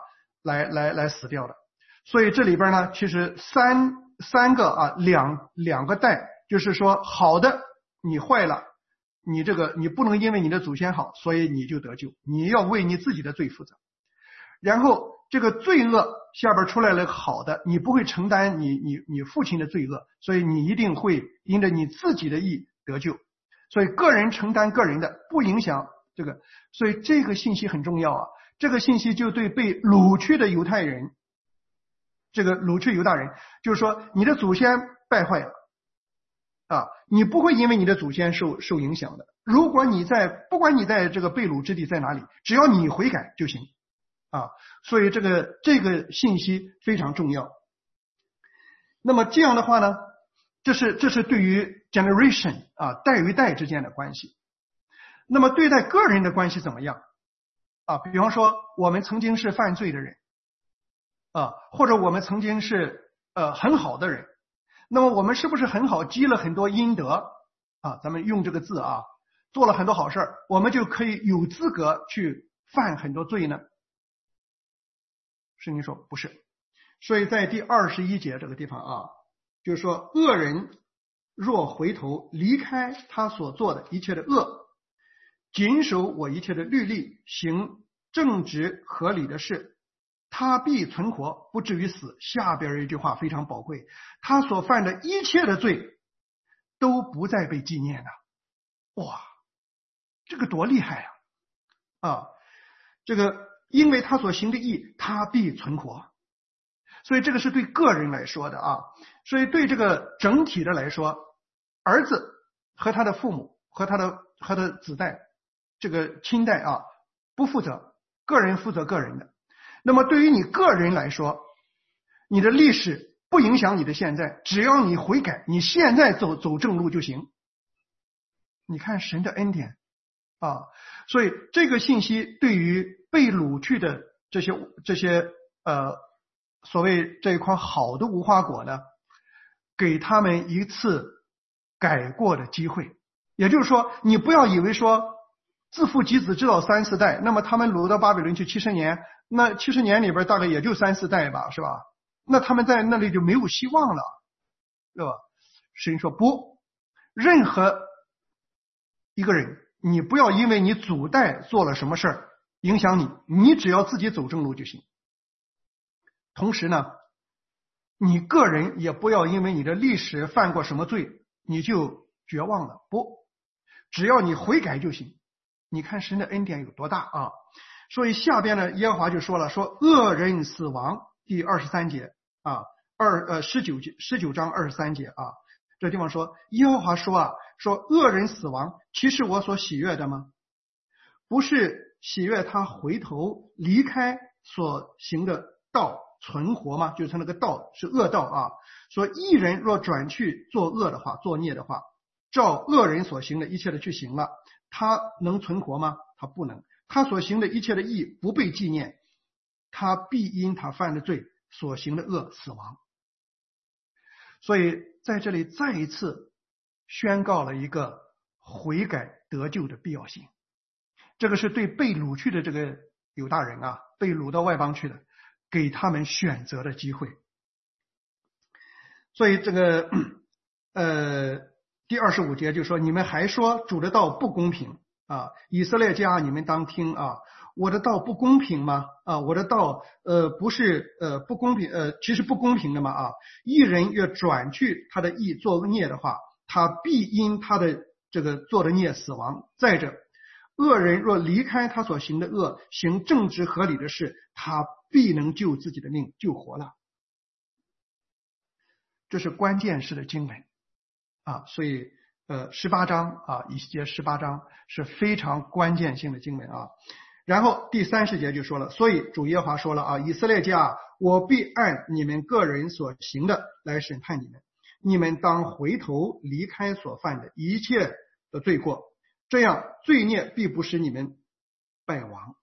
来死掉的。所以这里边呢，其实三个啊，两个代，就是说好的你坏了，你不能因为你的祖先好，所以你就得救，你要为你自己的罪负责。然后这个罪恶下边出来了好的，你不会承担你父亲的罪恶，所以你一定会因着你自己的义得救。所以个人承担个人的，不影响这个，所以这个信息很重要啊。这个信息就对被掳去的犹太人，这个掳去犹大人，就是说你的祖先败坏了啊，你不会因为你的祖先受影响的。如果不管你在这个被掳之地在哪里，只要你悔改就行啊。所以这个信息非常重要。那么这样的话呢，这是对于 generation 啊，代与代之间的关系。那么对待个人的关系怎么样啊？比方说我们曾经是犯罪的人啊，或者我们曾经是很好的人，那么我们是不是很好，积了很多阴德啊？咱们用这个字啊，做了很多好事，我们就可以有资格去犯很多罪呢？圣经说不是。所以在第21节这个地方啊，就是说恶人若回头离开他所做的一切的恶，谨守我一切的律例，行正直合理的事，他必存活，不至于死。下边一句话非常宝贵，他所犯的一切的罪都不再被纪念了。哇，这个多厉害啊！这个因为他所行的义，他必存活。所以这个是对个人来说的啊。所以对这个整体的来说，儿子和他的父母和他的子代，这个亲代啊，不负责，个人负责个人的。那么对于你个人来说，你的历史不影响你的现在，只要你悔改，你现在走正路就行。你看神的恩典啊。所以这个信息对于被掳去的这些所谓这一块好的无花果呢，给他们一次改过的机会。也就是说，你不要以为说自父及子直到3、4代，那么他们掳到巴比伦去70年，那70年里边大概也就3、4代吧，是吧？那他们在那里就没有希望了，对吧？神说不，任何一个人，你不要因为你祖代做了什么事儿影响你只要自己走正路就行。同时呢，你个人也不要因为你的历史犯过什么罪你就绝望了，不，只要你悔改就行。你看神的恩典有多大啊！所以下边呢，耶和华就说了，说恶人死亡，第23节啊，19章23节啊，这地方说耶和华说啊，说恶人死亡，岂是我所喜悦的吗？不是喜悦他回头离开所行的道存活吗？就是他那个道是恶道啊。说义人若转去做恶的话，做孽的话，照恶人所行的一切的去行了，他能存活吗？他不能。他所行的一切的义不被纪念，他必因他犯的罪所行的恶死亡。所以在这里再一次宣告了一个悔改得救的必要性。这个是对被掳去的这个犹大人啊，被掳到外邦去的，给他们选择的机会。所以这个第25节就说，你们还说主的道不公平啊，以色列家你们当听啊，我的道不公平吗？啊，我的道不是不公平，其实不公平的嘛啊。义人越转去他的义做孽的话，他必因他的这个做的孽死亡。再者，恶人若离开他所行的恶，行正直合理的事，他必能救自己的命，救活了。这是关键式的经文啊，所以18章啊，以西结18章是非常关键性的经文啊。然后第30节就说了，所以主耶和华说了啊，以色列家，我必按你们个人所行的来审判你们，你们当回头离开所犯的一切的罪过，这样罪孽必不使你们败亡。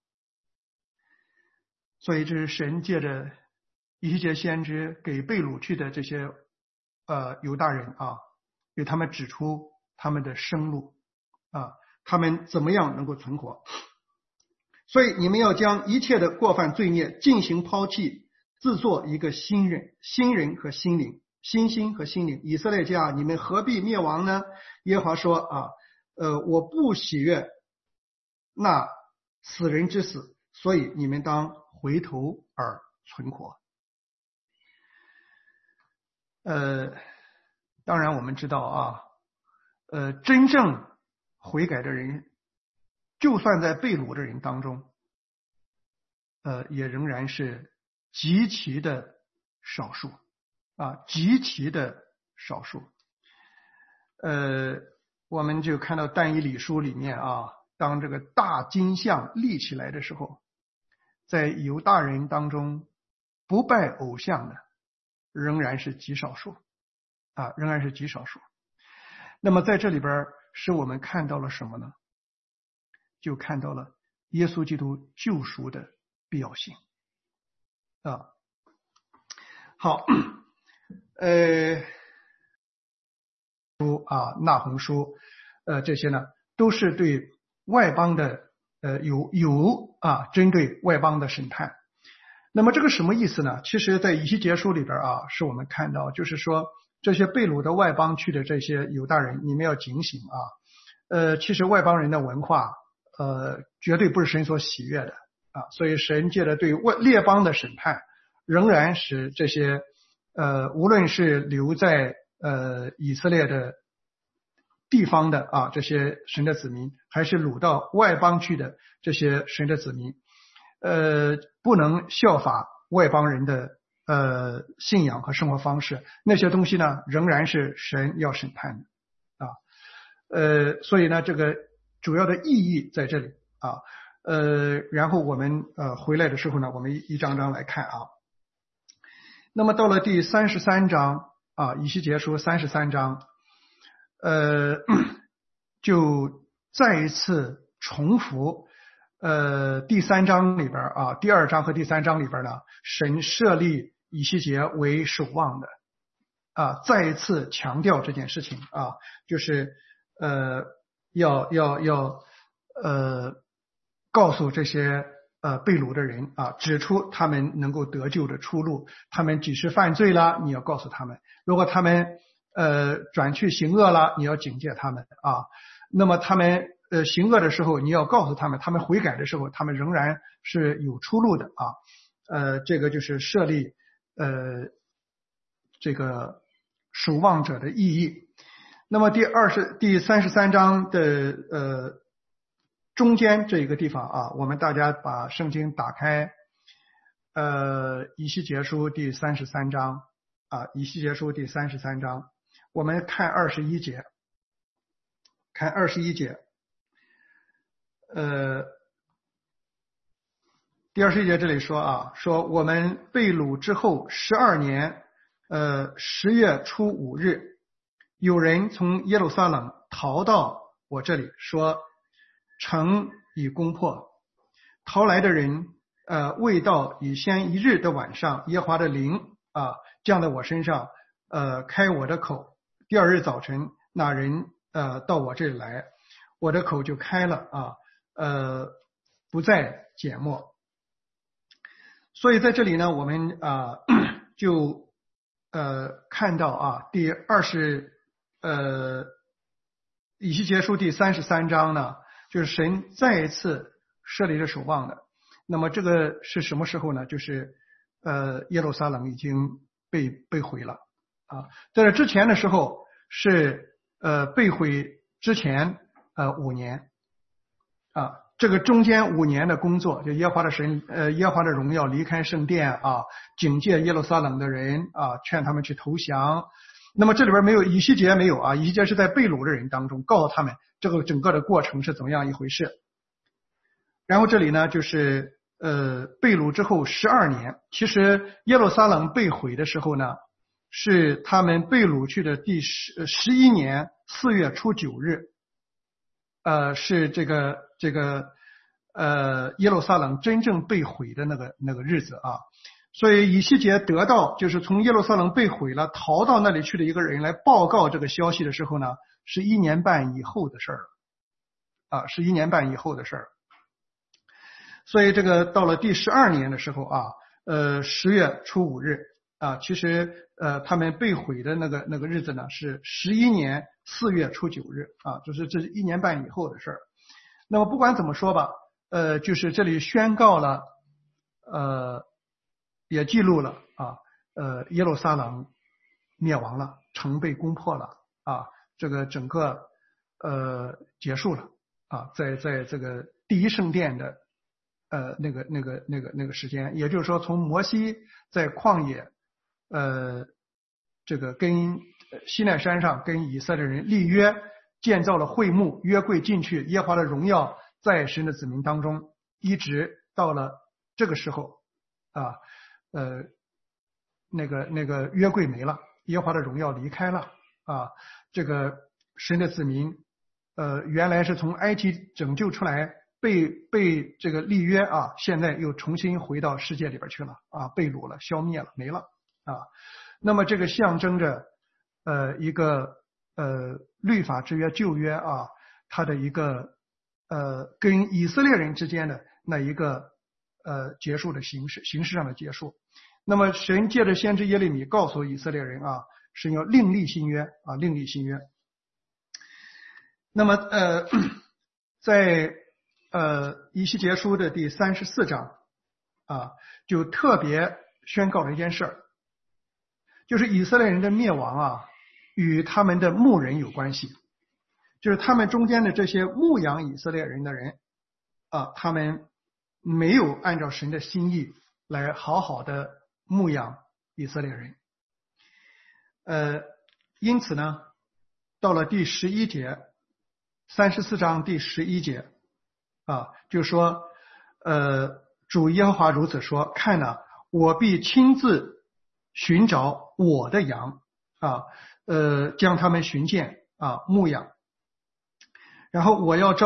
所以这是神借着以西结先知给被掳去的这些犹大人啊，给他们指出他们的生路啊，他们怎么样能够存活。 所以你们要将一切的过犯罪孽进行抛弃，自作一个新人和心灵，新心和心灵。以色列家，你们何必灭亡呢？耶和华说我不喜悦那死人之死，所以你们当回头而存活。当然我们知道真正悔改的人，就算在被掳的人当中，也仍然是极其的少数极其的少数。我们就看到但以理书里面当这个大金像立起来的时候，在犹大人当中不拜偶像的仍然是极少数仍然是极少数。那么在这里边使我们看到了什么呢？就看到了耶稣基督救赎的必要性好，纳鸿书这些呢都是对外邦的针对外邦的审判。那么这个什么意思呢？其实在以西结书里边是我们看到，就是说这些被掳的外邦去的这些犹大人，你们要警醒其实外邦人的文化绝对不是神所喜悦的所以神借着对列邦的审判，仍然使这些无论是留在以色列的地方的这些神的子民，还是掳到外邦去的这些神的子民，不能效法外邦人的信仰和生活方式，那些东西呢仍然是神要审判的所以呢这个主要的意义在这里然后我们回来的时候呢，我们一张张来看那么到了第33章以西结书33章就再一次重复第3章里边第2章和第3章里边呢，神设立以西结为守望的再一次强调这件事情就是要告诉这些被掳的人指出他们能够得救的出路。他们几时犯罪了，你要告诉他们；如果他们转去行恶了，你要警戒他们那么他们行恶的时候，你要告诉他们，他们悔改的时候，他们仍然是有出路的这个就是设立这个守望者的意义。那么第33章的中间这一个地方我们大家把圣经打开以西结书第33章以西结书第33章，我们看21节，第21节这里说说我们被掳之后12年10月初5日，有人从耶路撒冷逃到我这里，说城已攻破。逃来的人未到以先一日的晚上，耶和华的灵降在我身上，开我的口。第2日早晨，那人到我这里来，我的口就开了不再缄默。所以在这里呢，我们就看到以西结书第33章呢，就是神再一次设立了守望的。那么这个是什么时候呢？就是耶路撒冷已经被毁了在这之前的时候是被毁之前5年这个中间5年的工作，就耶和华的荣耀离开圣殿警戒耶路撒冷的人劝他们去投降。那么这里边没有以西结，没有以西结是在被掳的人当中告诉他们这个整个的过程是怎么样一回事。然后这里呢就是被掳之后12年，其实耶路撒冷被毁的时候呢，是他们被掳去的第11年4月初9日，是这个耶路撒冷真正被毁的那个日子所以以西结得到就是从耶路撒冷被毁了逃到那里去的一个人来报告这个消息的时候呢，是1年半以后的事儿是1年半以后的事儿。 所以这个到了第12年的时候啊，10月初5日啊，其实他们被毁的那个日子呢是11年4月初9日啊，就是这是1年半以后的事儿。那么不管怎么说吧，就是这里宣告了，也记录了啊，耶路撒冷灭亡了，城被攻破了啊，这个整个结束了啊，在这个第一圣殿的那个时间，也就是说从摩西在旷野这个跟西奈山上跟以色列人立约，建造了会幕，约柜进去，耶和华的荣耀在神的子民当中，一直到了这个时候啊，那个约柜没了，耶和华的荣耀离开了啊，这个神的子民原来是从埃及拯救出来，被这个立约啊，现在又重新回到世界里边去了啊，被掳了，消灭了，没了啊。那么这个象征着一个律法之约旧约啊，它的一个跟以色列人之间的那一个结束的形式上的结束。那么神借着先知耶利米告诉以色列人啊，神要另立新约啊，另立新约。那么在以西结书的第34章啊，就特别宣告了一件事儿，就是以色列人的灭亡啊，与他们的牧人有关系，就是他们中间的这些牧养以色列人的人啊，他们没有按照神的心意来好好的牧养以色列人。因此呢，到了第11节，34章第11节啊，就说主耶和华如此说，看哪，我必亲自寻找我的羊啊，将他们寻见啊，牧养，然后我要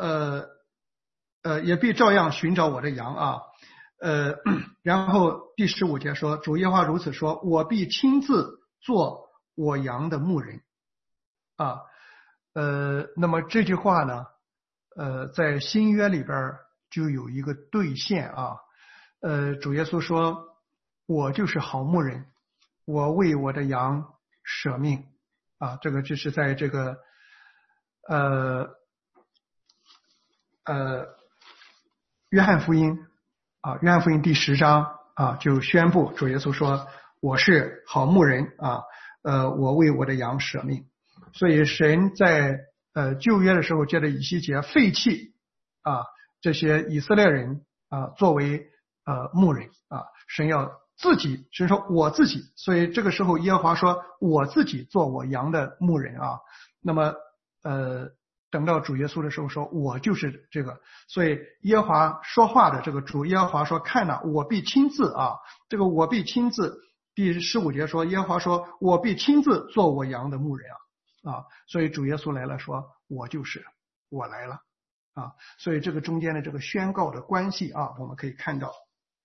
也必照样寻找我的羊啊，然后第15节说，主耶和华如此说，我必亲自做我羊的牧人啊，那么这句话呢，在新约里边就有一个兑现啊，主耶稣说，我就是好牧人，我为我的羊舍命啊，这个就是在这个约翰福音啊，约翰福音第10章啊，就宣布主耶稣说，我是好牧人啊，我为我的羊舍命。所以神在旧约的时候，借着以西结废弃啊这些以色列人啊作为牧人啊，神要自己，神说我自己，所以这个时候耶和华说我自己做我羊的牧人啊。那么等到主耶稣的时候说我就是这个，所以耶和华说话的这个主耶和华说，看哪，我必亲自啊，这个我必亲自，第15节说耶和华说我必亲自做我羊的牧人啊，所以主耶稣来了说我就是我来了啊，所以这个中间的这个宣告的关系啊，我们可以看到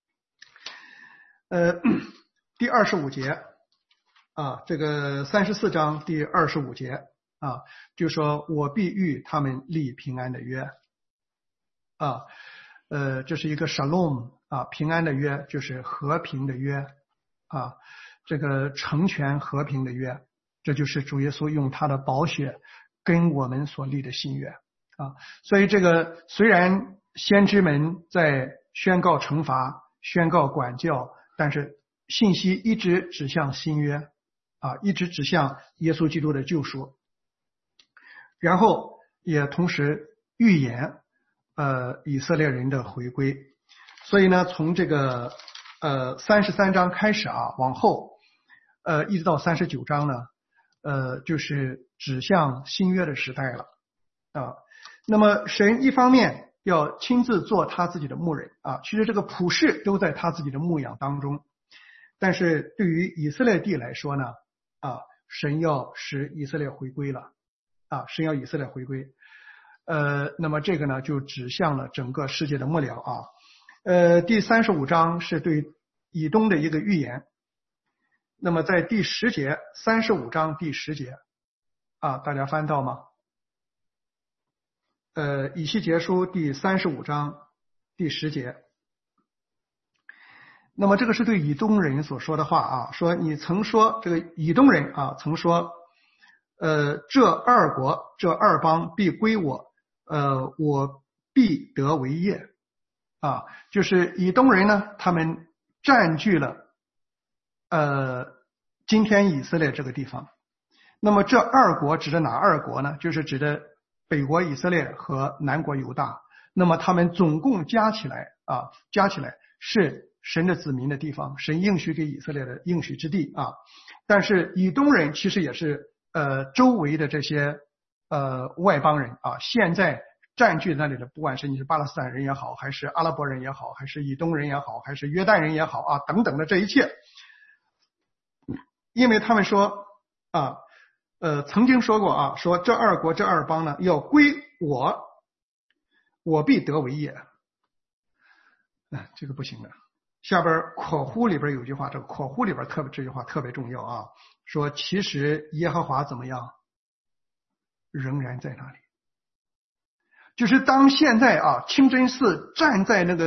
第25节啊，这个34章第25节啊，就说我必与他们立平安的约啊，这是一个 shalom 啊，平安的约就是和平的约啊，这个成全和平的约，这就是主耶稣用他的宝血跟我们所立的新约啊。所以这个虽然先知们在宣告惩罚、宣告管教，但是信息一直指向新约啊，一直指向耶稣基督的救赎，然后也同时预言以色列人的回归。所以呢，从这个33章开始啊，往后一直到39章呢，就是指向新约的时代了啊。那么神一方面要亲自做他自己的牧人啊，其实这个普世都在他自己的牧养当中，但是对于以色列地来说呢啊，神要使以色列回归了啊，神要以色列回归，那么这个呢就指向了整个世界的末了啊。第35章是对以东的一个预言。那么在第10节，35章第10节啊，大家翻到吗？以西结书第35章第10节。那么这个是对以东人所说的话啊，说你曾说这个以东人啊，曾说这二国这二邦必归我，我必得为业啊，就是以东人呢，他们占据了今天以色列这个地方。那么这二国指的哪二国呢？就是指的北国以色列和南国犹大。那么他们总共加起来是神的子民的地方，神应许给以色列的应许之地啊。但是以东人其实也是周围的这些外邦人啊，现在占据那里的，不管是你是巴勒斯坦人也好，还是阿拉伯人也好，还是以东人也好，还是约旦人也好啊，等等的这一切，因为他们说啊，曾经说过啊，说这二国这二邦呢要归我，我必得为业。这个不行的。下边括弧里边有句话，这个括弧里边这句话特别重要啊，说其实耶和华怎么样，仍然在那里。就是当现在啊，清真寺站在那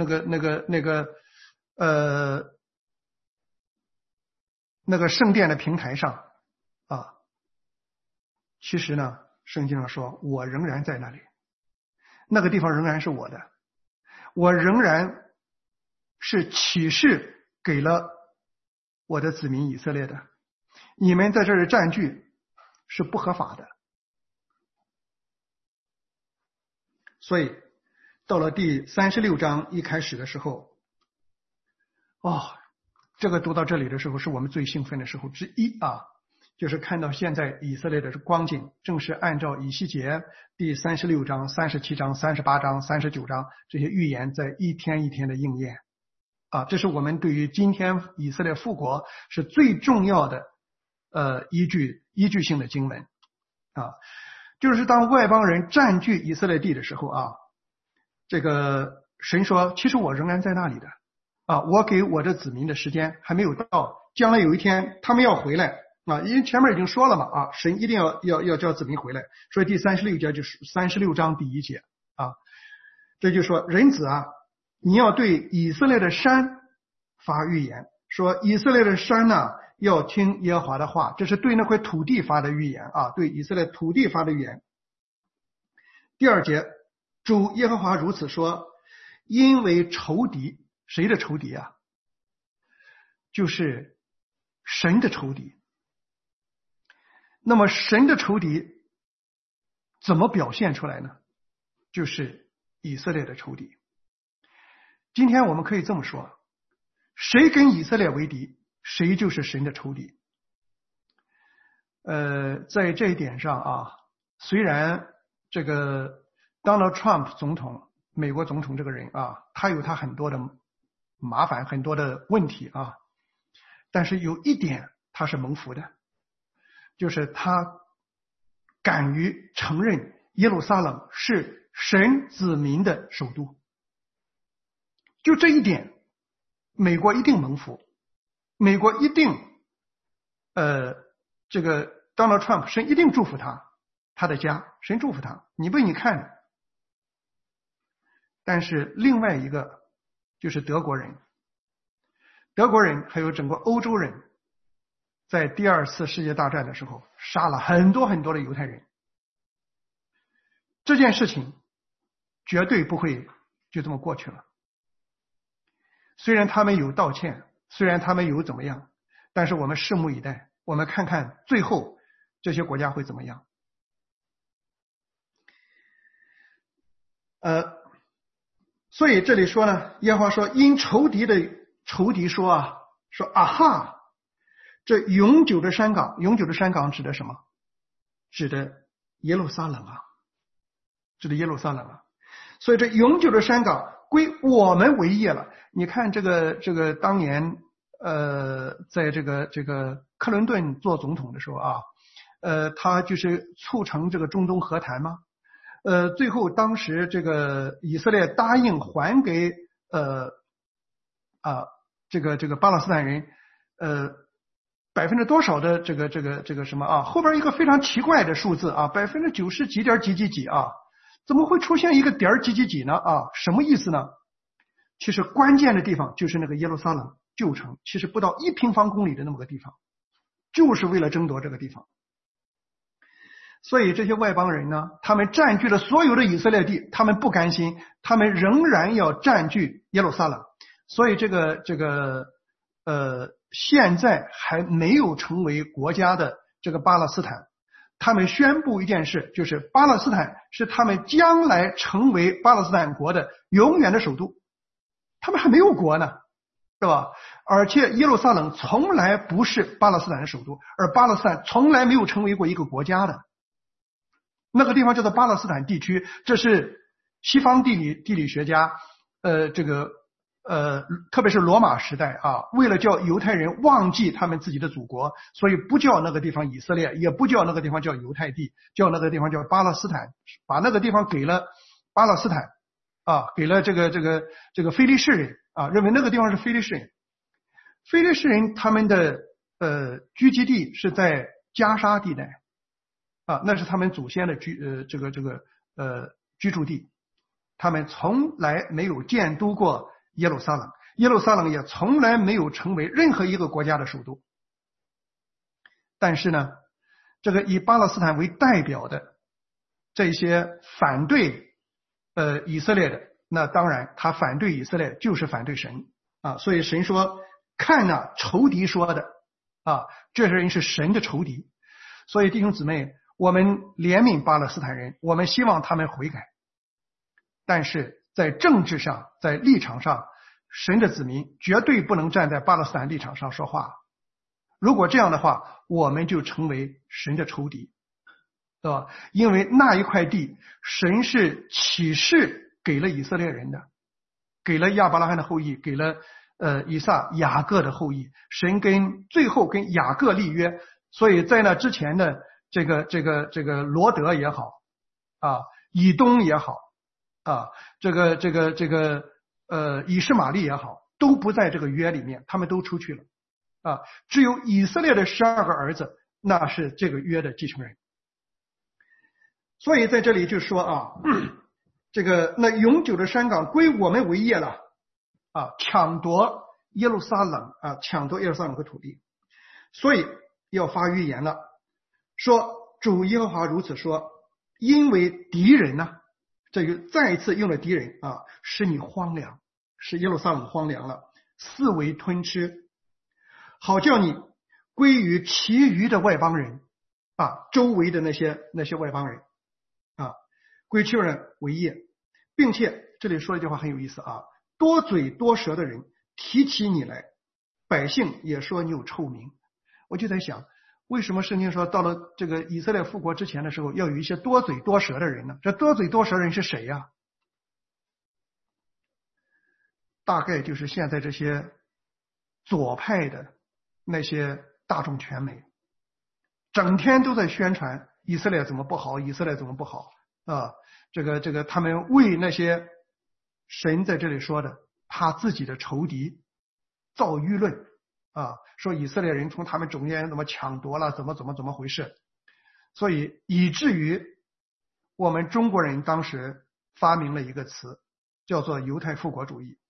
个圣殿的平台上啊，其实呢，圣经上说我仍然在那里，那个地方仍然是我的，我仍然是启示给了我的子民以色列的，你们在这儿占据是不合法的。所以到了第36章一开始的时候，这个读到这里的时候是我们最兴奋的时候之一啊，就是看到现在以色列的光景正是按照以西结第36章、37章、38章、39章这些预言在一天一天的应验啊，这是我们对于今天以色列复国是最重要的依据性的经文啊。就是当外邦人占据以色列地的时候啊，这个神说其实我仍然在那里的啊，我给我的子民的时间还没有到，将来有一天他们要回来啊，因为前面已经说了嘛啊，神一定要叫子民回来，所以第36节就是36章第1节啊，这就说人子啊，你要对以色列的山发预言，说以色列的山呢要听耶和华的话，这是对那块土地发的预言啊，对以色列土地发的预言。第2节，主耶和华如此说，因为仇敌，谁的仇敌啊？就是神的仇敌。那么神的仇敌怎么表现出来呢？就是以色列的仇敌。今天我们可以这么说，谁跟以色列为敌，谁就是神的仇敌。在这一点上啊，虽然这个 Donald Trump 总统，美国总统这个人啊，他有他很多的麻烦，很多的问题啊，但是有一点他是蒙福的，就是他敢于承认耶路撒冷是神子民的首都。就这一点，美国一定蒙福，美国一定这个 Donald Trump 神一定祝福他的家，神祝福他，你为你看。但是另外一个就是德国人还有整个欧洲人，在第2次世界大战的时候杀了很多很多的犹太人，这件事情绝对不会就这么过去了。虽然他们有道歉，虽然他们有怎么样，但是我们拭目以待，我们看看最后这些国家会怎么样。所以这里说呢，耶和华说因仇敌说啊哈，这永久的山岗指的什么？指的耶路撒冷啊，所以这永久的山岗归我们为业了。你看这个当年在这个克林顿做总统的时候啊，他就是促成这个中东和谈嘛。最后当时这个以色列答应还给这个巴勒斯坦人%多少的这个什么啊？后边一个非常奇怪的数字啊，90几点几啊，怎么会出现一个点几呢啊？什么意思呢？ 其实关键的地方就是那个耶路撒冷旧城，其实不到1平方公里的那么个地方，就是为了争夺这个地方。所以这些外邦人呢，他们占据了所有的以色列地，他们不甘心，他们仍然要占据耶路撒冷。所以现在还没有成为国家的这个巴勒斯坦，他们宣布一件事，就是巴勒斯坦是他们将来成为巴勒斯坦国的永远的首都。他们还没有国呢，是吧？而且耶路撒冷从来不是巴勒斯坦的首都，而巴勒斯坦从来没有成为过一个国家的。那个地方叫做巴勒斯坦地区，这是西方地理学家特别是罗马时代啊，为了叫犹太人忘记他们自己的祖国，所以不叫那个地方以色列，也不叫那个地方叫犹太地，叫那个地方叫巴勒斯坦，把那个地方给了巴勒斯坦啊，给了这个非利士人啊，认为那个地方是非利士人。非利士人他们的聚集地是在加沙地带啊，那是他们祖先的居住地，他们从来没有建都过耶路撒冷，耶路撒冷也从来没有成为任何一个国家的首都。但是呢，这个以巴勒斯坦为代表的这些反对以色列的，那当然他反对以色列就是反对神啊，所以神说看哪，仇敌说的啊，这些人是神的仇敌。所以弟兄姊妹，我们怜悯巴勒斯坦人，我们希望他们悔改，但是在政治上，在立场上，神的子民绝对不能站在巴勒斯坦立场上说话。如果这样的话，我们就成为神的仇敌，对吧？因为那一块地，神是启示给了以色列人的，给了亚伯拉罕的后裔，给了以撒、雅各的后裔。神最后跟雅各立约，所以在那之前的这个罗德也好啊，以东也好啊，以实玛利也好，都不在这个约里面，他们都出去了啊。只有以色列的12个儿子，那是这个约的继承人。所以在这里就说啊，那永久的山岗归我们为业了啊，抢夺耶路撒冷啊，抢夺耶路撒冷的土地。所以要发预言了，说主耶和华如此说，因为敌人呢，这就再一次用了敌人啊，使你荒凉，使耶路撒冷荒凉了，四围吞吃，好叫你归于其余的外邦人啊，周围的那些外邦人啊，归其余人为业，并且这里说了一句话很有意思啊，多嘴多舌的人提起你来，百姓也说你有臭名。我就在想，为什么圣经说到了这个以色列复国之前的时候，要有一些多嘴多舌的人呢？这多嘴多舌的人是谁呀？大概就是现在这些左派的那些大众权美，整天都在宣传以色列怎么不好，以色列怎么不好啊？他们为那些神在这里说的他自己的仇敌造舆论啊，说以色列人从他们中间怎么抢夺了，怎么回事。所以以至于我们中国人当时发明了一个词，叫做犹太复国主义。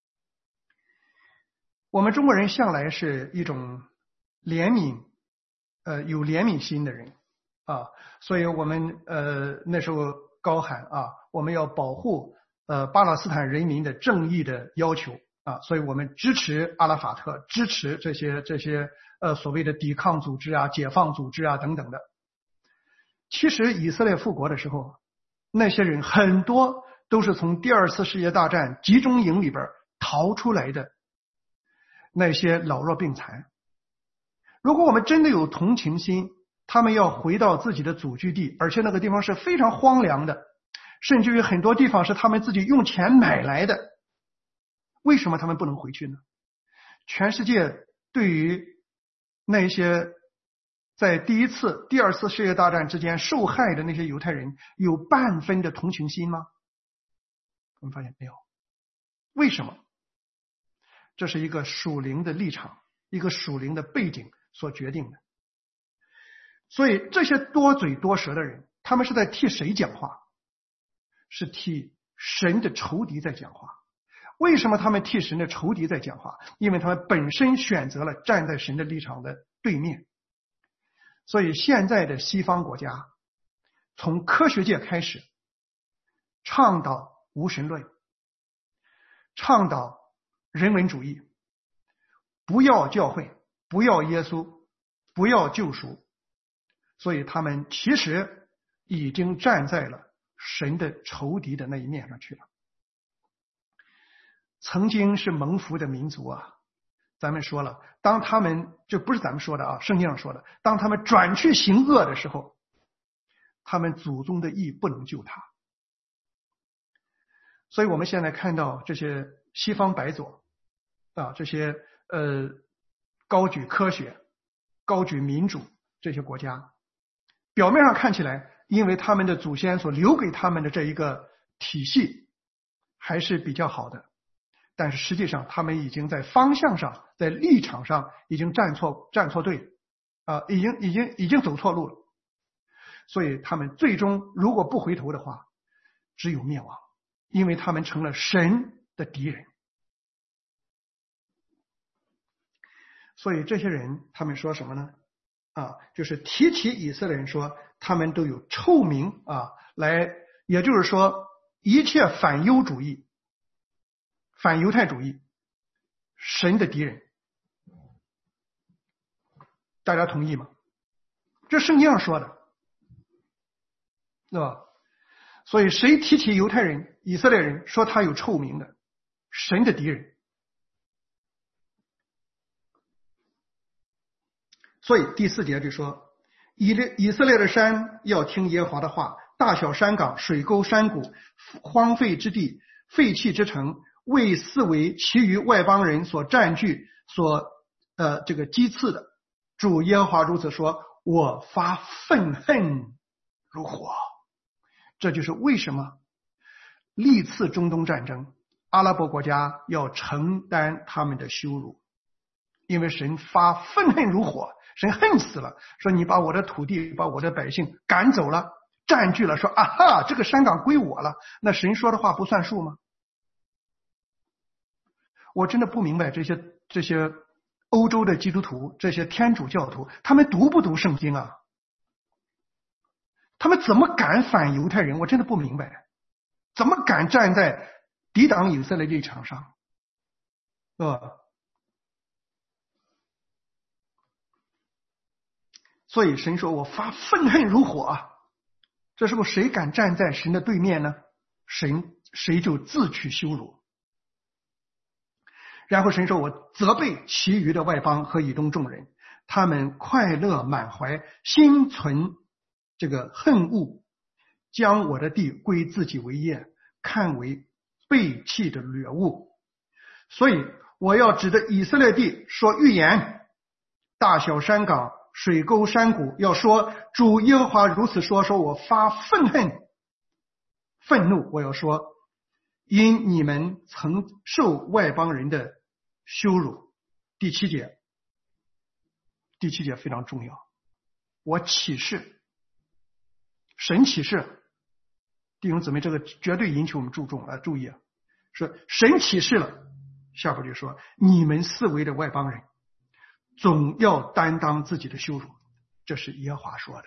我们中国人向来是一种有怜悯心的人啊，所以我们那时候高喊啊，我们要保护巴勒斯坦人民的正义的要求啊，所以我们支持阿拉法特，支持这些所谓的抵抗组织啊、解放组织啊等等的。其实以色列复国的时候，那些人很多都是从第二次世界大战集中营里边逃出来的那些老弱病残。如果我们真的有同情心，他们要回到自己的祖居地，而且那个地方是非常荒凉的，甚至于很多地方是他们自己用钱买来的，为什么他们不能回去呢？全世界对于那些在第一次、第二次世界大战之间受害的那些犹太人有半分的同情心吗？我们发现没有。为什么？这是一个属灵的立场，一个属灵的背景所决定的。所以这些多嘴多舌的人，他们是在替谁讲话？是替神的仇敌在讲话。 为什么他们替神的仇敌在讲话？因为他们本身选择了站在神的立场的对面。所以现在的西方国家从科学界开始倡导无神论，倡导人文主义，不要教会，不要耶稣，不要救赎。所以他们其实已经站在了神的仇敌的那一面上去了。曾经是蒙福的民族啊，咱们说了，当他们，这不是咱们说的啊，圣经上说的，当他们转去行恶的时候，他们祖宗的义不能救他。所以我们现在看到这些西方白左啊，这些高举科学、高举民主这些国家，表面上看起来，因为他们的祖先所留给他们的这一个体系还是比较好的，但是实际上他们已经在方向上，在立场上已经站错队啊，已经走错路了。所以他们最终如果不回头的话，只有灭亡，因为他们成了神的敌人。所以这些人他们说什么呢？就是提起以色列人说他们都有臭名啊，也就是说一切反犹主义、反犹太主义，神的敌人。大家同意吗？这圣经上说的，对吧？所以谁提起犹太人、以色列人说他有臭名的，神的敌人。所以第4节就说，以色列的山要听耶和华的话，大小山岗、水沟、山谷、荒废之地、废弃之城，为四围其余外邦人所占据、所这个击刺的。主耶和华如此说，我发愤恨如火。这就是为什么历次中东战争，阿拉伯国家要承担他们的羞辱，因为神发愤恨如火，神恨死了，说你把我的土地、把我的百姓赶走了、占据了，说啊哈，这个山岗归我了，那神说的话不算数吗？我真的不明白这些欧洲的基督徒、这些天主教徒，他们读不读圣经啊？他们怎么敢反犹太人？我真的不明白，怎么敢站在抵挡以色列立场上，是吧？所以神说我发愤恨如火啊，这时候谁敢站在神的对面呢？谁就自取羞辱。然后神说我责备其余的外邦和以东众人，他们快乐满怀，心存这个恨恶，将我的地归自己为业，看为背弃的掠物。所以我要指着以色列地说预言，大小山岗、水沟、山谷，要说主耶和华如此说，说我发愤怒，我要说因你们曾受外邦人的羞辱。第7节非常重要，我启示，神启示，弟兄姊妹，这个绝对引起我们注意啊！说神启示了，下边就说你们四围的外邦人总要担当自己的羞辱，这是耶和华说的。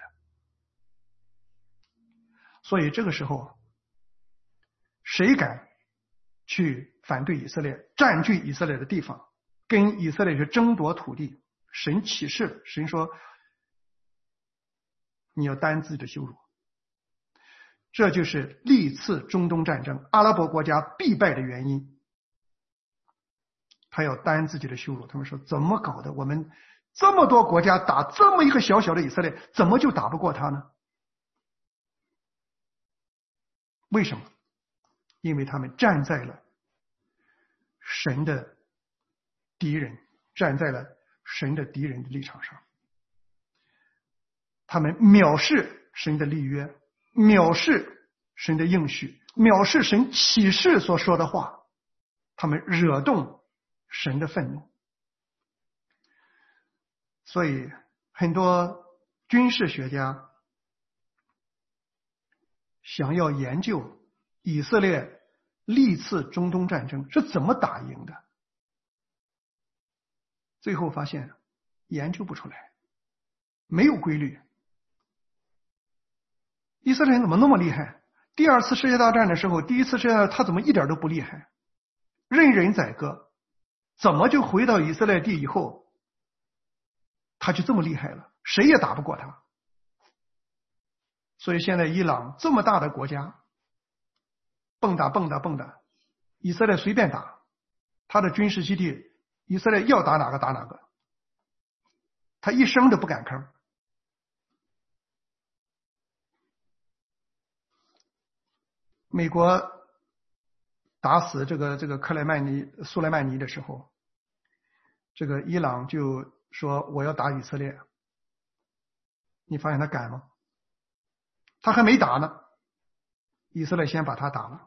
所以这个时候，谁敢去反对以色列，占据以色列的地方，跟以色列去争夺土地？神启示了，神说你要担自己的羞辱。这就是历次中东战争阿拉伯国家必败的原因，他要担自己的羞辱。他们说怎么搞的，我们这么多国家打这么一个小小的以色列，怎么就打不过他呢？为什么？因为他们站在了神的敌人，站在了神的敌人的立场上，他们藐视神的立约，藐视神的应许，藐视神启示所说的话，他们惹动神的愤怒。所以很多军事学家想要研究以色列历次中东战争是怎么打赢的？最后发现研究不出来，没有规律。以色列人怎么那么厉害？第二次世界大战的时候，第一次世界大战他怎么一点都不厉害？任人宰割，怎么就回到以色列地以后，他就这么厉害了？谁也打不过他。所以现在伊朗这么大的国家，蹦跶，以色列随便打，他的军事基地，以色列要打哪个打哪个，他一声都不敢吭。美国打死这个苏莱曼尼的时候，这个伊朗就说我要打以色列，你发现他敢吗？他还没打呢，以色列先把他打了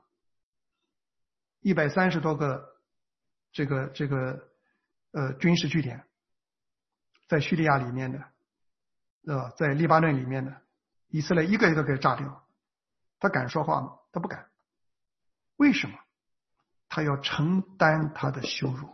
，130多个军事据点，在叙利亚里面的，在黎巴嫩里面的，以色列一个一个给炸掉。他敢说话吗？他不敢。为什么？他要承担他的羞辱，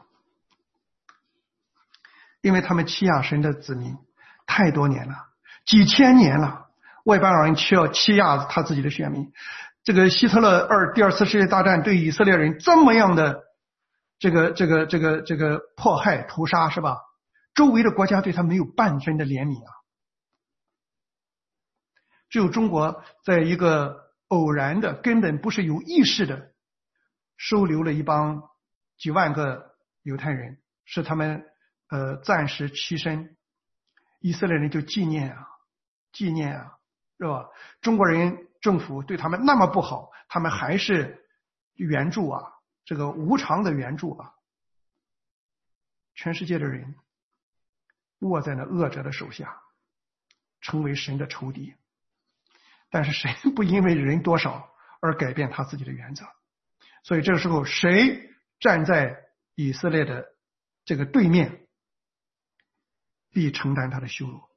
因为他们欺压神的子民太多年了，几千年了，外邦人欺压他自己的选民。这个希特勒第二次世界大战对以色列人这么样的这个迫害屠杀，是吧？周围的国家对他没有半分的怜悯啊。只有中国在一个偶然的，根本不是有意识的收留了一帮几万个犹太人，使他们暂时栖身，以色列人就纪念啊，是吧？中国人政府对他们那么不好，他们还是援助啊，这个无偿的援助啊。全世界的人握在那恶者的手下，成为神的仇敌。但是谁不因为人多少而改变他自己的原则？所以这个时候，谁站在以色列的这个对面，必承担他的羞辱。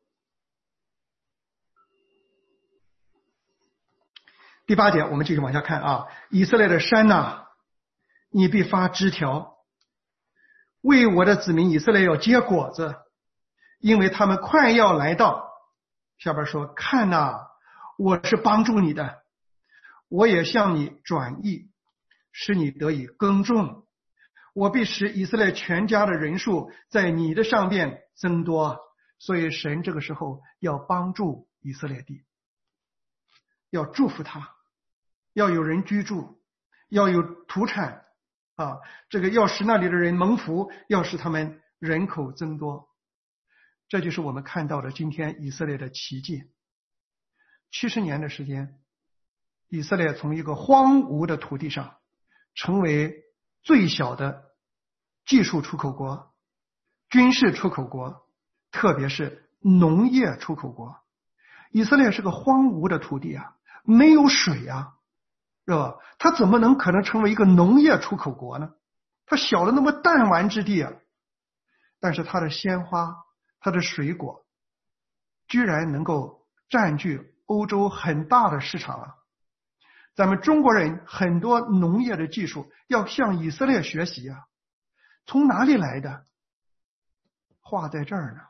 第8节，我们继续往下看啊。以色列的山哪，你必发枝条，为我的子民以色列要结果子，因为他们快要来到。下边说，看哪，我是帮助你的，我也向你转意，使你得以耕种。我必使以色列全家的人数在你的上边增多。所以神这个时候要帮助以色列地，要祝福他，要有人居住，要有土产啊，这个要使那里的人蒙福，要使他们人口增多。这就是我们看到的今天以色列的奇迹。70年的时间，以色列从一个荒芜的土地上成为最小的技术出口国、军事出口国，特别是农业出口国。以色列是个荒芜的土地啊，没有水啊，是吧？它怎么可能成为一个农业出口国呢？它小了那么弹丸之地啊！但是它的鲜花、它的水果居然能够占据欧洲很大的市场啊！咱们中国人很多农业的技术要向以色列学习啊，从哪里来的？话在这儿呢。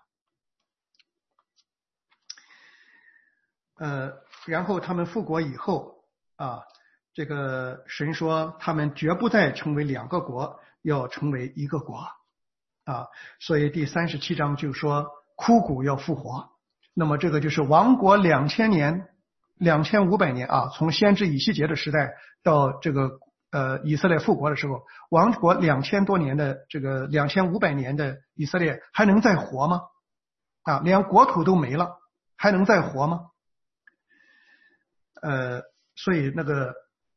然后他们复国以后啊，这个神说他们绝不再成为2个国，要成为1个国啊。所以第37章就说枯骨要复活。那么这个就是亡国2000年、2500年啊，从先知以西结的时代到这个以色列复国的时候，亡国2000多年的这个2500年的以色列还能再活吗？啊，连国土都没了，还能再活吗？所以那个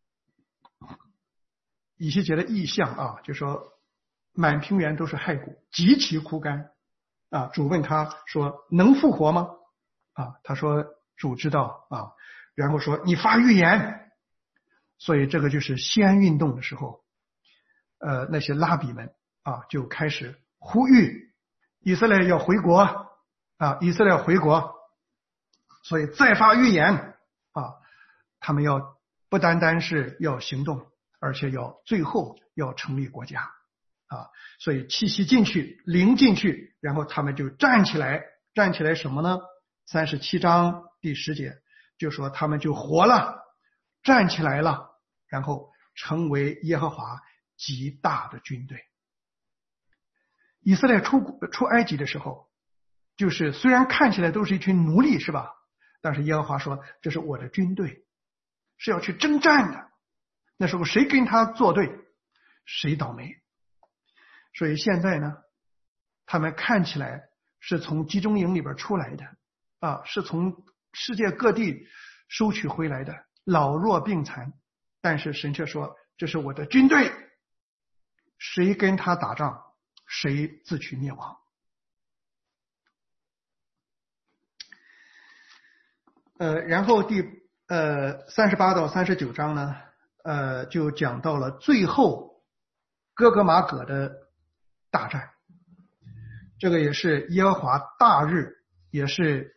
以西结的意象啊，就说满平原都是骸骨，极其枯干啊。主问他说能复活吗？啊，他说主知道啊。然后说你发预言。所以这个就是西安运动的时候，那些拉比们啊就开始呼吁以色列要回国啊，以色列要回国。所以再发预言啊，他们要不单单是要行动， 而且最后要成立国家啊。所以气息进去，灵进去，然后他们就站起来。站起来什么呢？37章第10节就说他们就活了，站起来了，然后成为耶和华极大的军队。以色列出埃及的时候，就是虽然看起来都是一群奴隶，是吧？但是耶和华说这是我的军队，是要去征战的。那时候谁跟他作对，谁倒霉。所以现在呢，他们看起来是从集中营里边出来的啊，是从世界各地收取回来的，老弱病残。但是神却说这是我的军队，谁跟他打仗，谁自取灭亡。然后第38到39章呢，就讲到了最后哥哥玛葛的大战。这个也是耶和华大日，也是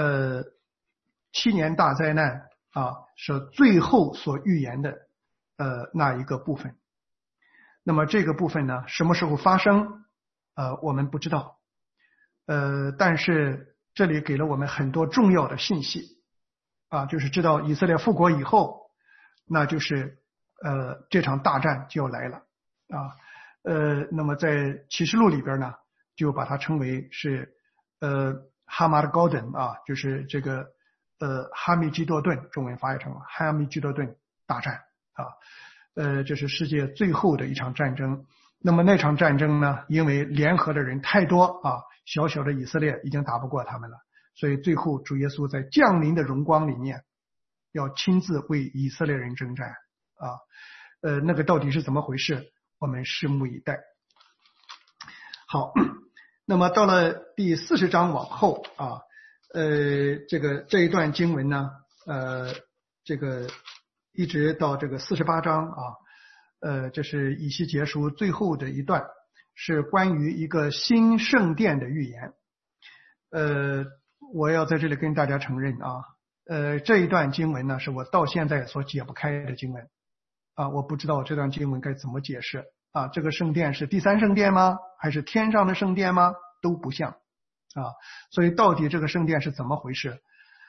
7年大灾难啊，是最后所预言的那一个部分。那么这个部分呢，什么时候发生？我们不知道。但是这里给了我们很多重要的信息啊，就是知道以色列复国以后，那就是这场大战就要来了啊。那么在启示录里边呢，就把它称为是哈马的高等啊，就是这个哈密基多顿，中文翻译成哈密基多顿大战啊。这是世界最后的一场战争。那么那场战争呢，因为联合的人太多啊，小小的以色列已经打不过他们了，所以最后主耶稣在降临的荣光里面，要亲自为以色列人征战啊。那个到底是怎么回事？我们拭目以待。好，那么到了第40章往后啊，这一段经文呢，这个一直到这个48章啊，这是以西结书最后的一段，是关于一个新圣殿的预言。我要在这里跟大家承认啊，这一段经文呢，是我到现在所解不开的经文啊，我不知道这段经文该怎么解释啊。这个圣殿是第3圣殿吗？还是天上的圣殿吗？都不像啊。所以到底这个圣殿是怎么回事？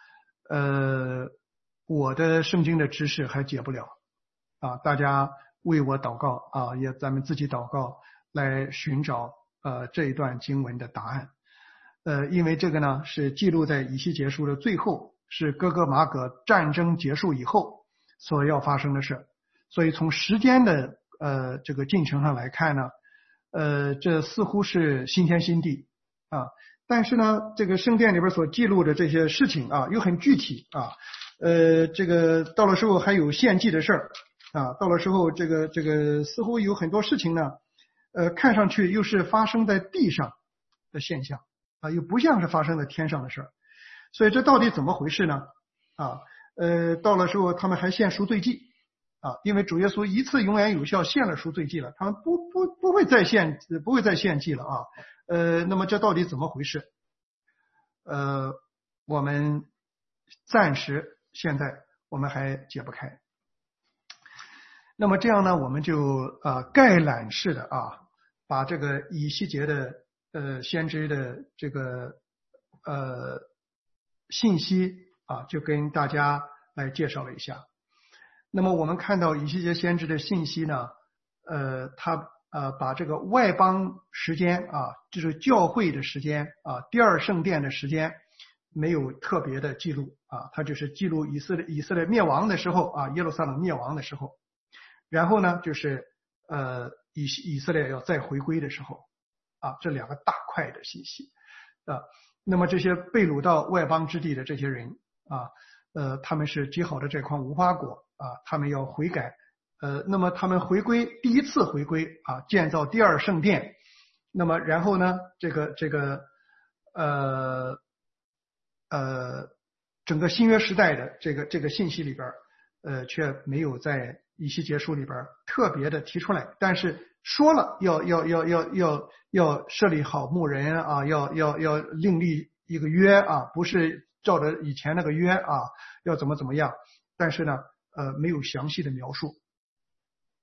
我的圣经的知识还解不了啊。大家为我祷告啊，也咱们自己祷告来寻找这一段经文的答案。因为这个呢是记录在以西结书的最后，是哥哥玛葛战争结束以后所要发生的事，所以从时间的这个进程上来看呢，这似乎是新天新地啊。但是呢，这个圣殿里边所记录的这些事情啊，又很具体啊。这个到了时候还有献祭的事儿啊，到了时候这个似乎有很多事情呢，看上去又是发生在地上的现象啊，又不像是发生在天上的事儿。所以这到底怎么回事呢？啊，到了时候他们还献赎罪祭啊，因为主耶稣一次永远有效献了赎罪祭了，他们不会再献祭了啊。那么这到底怎么回事？我们暂时现在我们还解不开。那么这样呢，我们就概览式的啊，把这个以西结的先知的这个信息啊，就跟大家来介绍了一下。那么我们看到以西结先知的信息呢，他把这个外邦时间啊，就是教会的时间啊，第二圣殿的时间没有特别的记录啊，他就是记录以色列灭亡的时候啊，耶路撒冷灭亡的时候，然后呢就是以色列要再回归的时候啊，这两个大块的信息啊。那么这些被掳到外邦之地的这些人啊，他们是结好的这筐无花果啊，他们要悔改。那么他们回归，第一次回归啊，建造第二圣殿。那么然后呢，整个新约时代的这个信息里边，却没有在以西结书里边特别的提出来，但是说了要设立好牧人啊，要另立一个约啊，不是照着以前那个约啊，要怎么样，但是呢，没有详细的描述。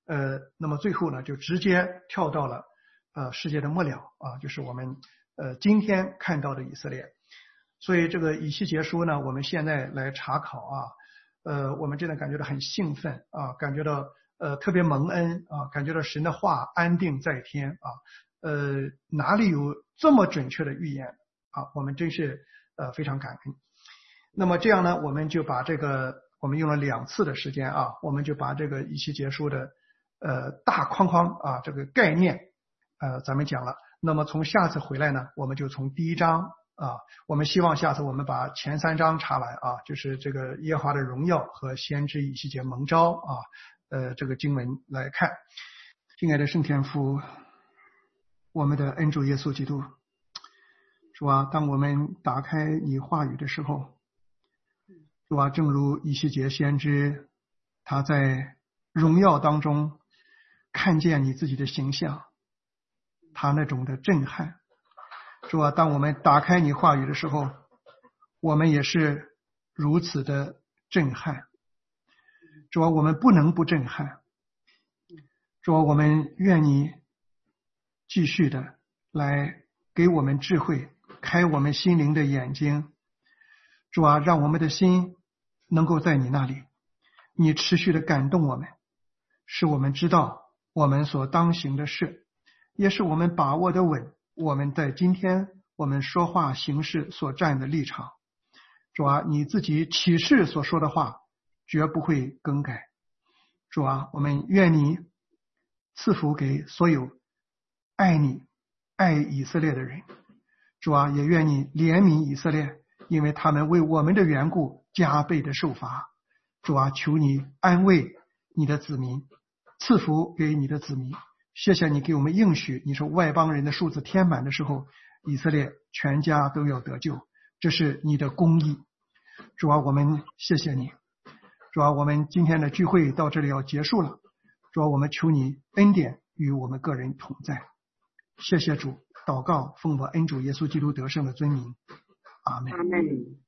那么最后呢，就直接跳到了世界的末了啊，就是我们今天看到的以色列。所以这个以西结书呢，我们现在来查考啊，我们真的感觉到很兴奋啊，感觉到特别蒙恩啊，感觉到神的话安定在天啊，哪里有这么准确的预言啊？我们真是非常感恩。那么这样呢，我们就把这个我们用了2次的时间啊，我们就把这个以西结书的大框框啊这个概念咱们讲了。那么从下次回来呢，我们就从第1章啊，我们希望下次我们把前3章查完啊，就是这个耶和华的荣耀和先知以西结蒙召啊，这个经文来看。亲爱的圣天父，我们的恩主耶稣基督，主啊，当我们打开你话语的时候，主啊，正如以西结先知他在荣耀当中看见你自己的形象，他那种的震撼。主啊，当我们打开你话语的时候，我们也是如此的震撼。主啊，我们不能不震撼。主啊，我们愿你继续的来给我们智慧，开我们心灵的眼睛。主啊，让我们的心能够在你那里，你持续的感动我们，使我们知道我们所当行的事，也是我们把握的稳，我们在今天我们说话行事所站的立场。主啊，你自己启示所说的话绝不会更改。主啊，我们愿你赐福给所有爱你爱以色列的人。主啊，也愿你怜悯以色列，因为他们为我们的缘故加倍的受罚。主啊，求你安慰你的子民，赐福给你的子民。谢谢你给我们应许，你说外邦人的数字填满的时候，以色列全家都要得救，这是你的公义。主啊，我们谢谢你。主啊，我们今天的聚会到这里要结束了。主啊，我们求你恩典与我们个人同在。谢谢主，祷告奉我恩主耶稣基督得胜的尊名，阿们。 阿们。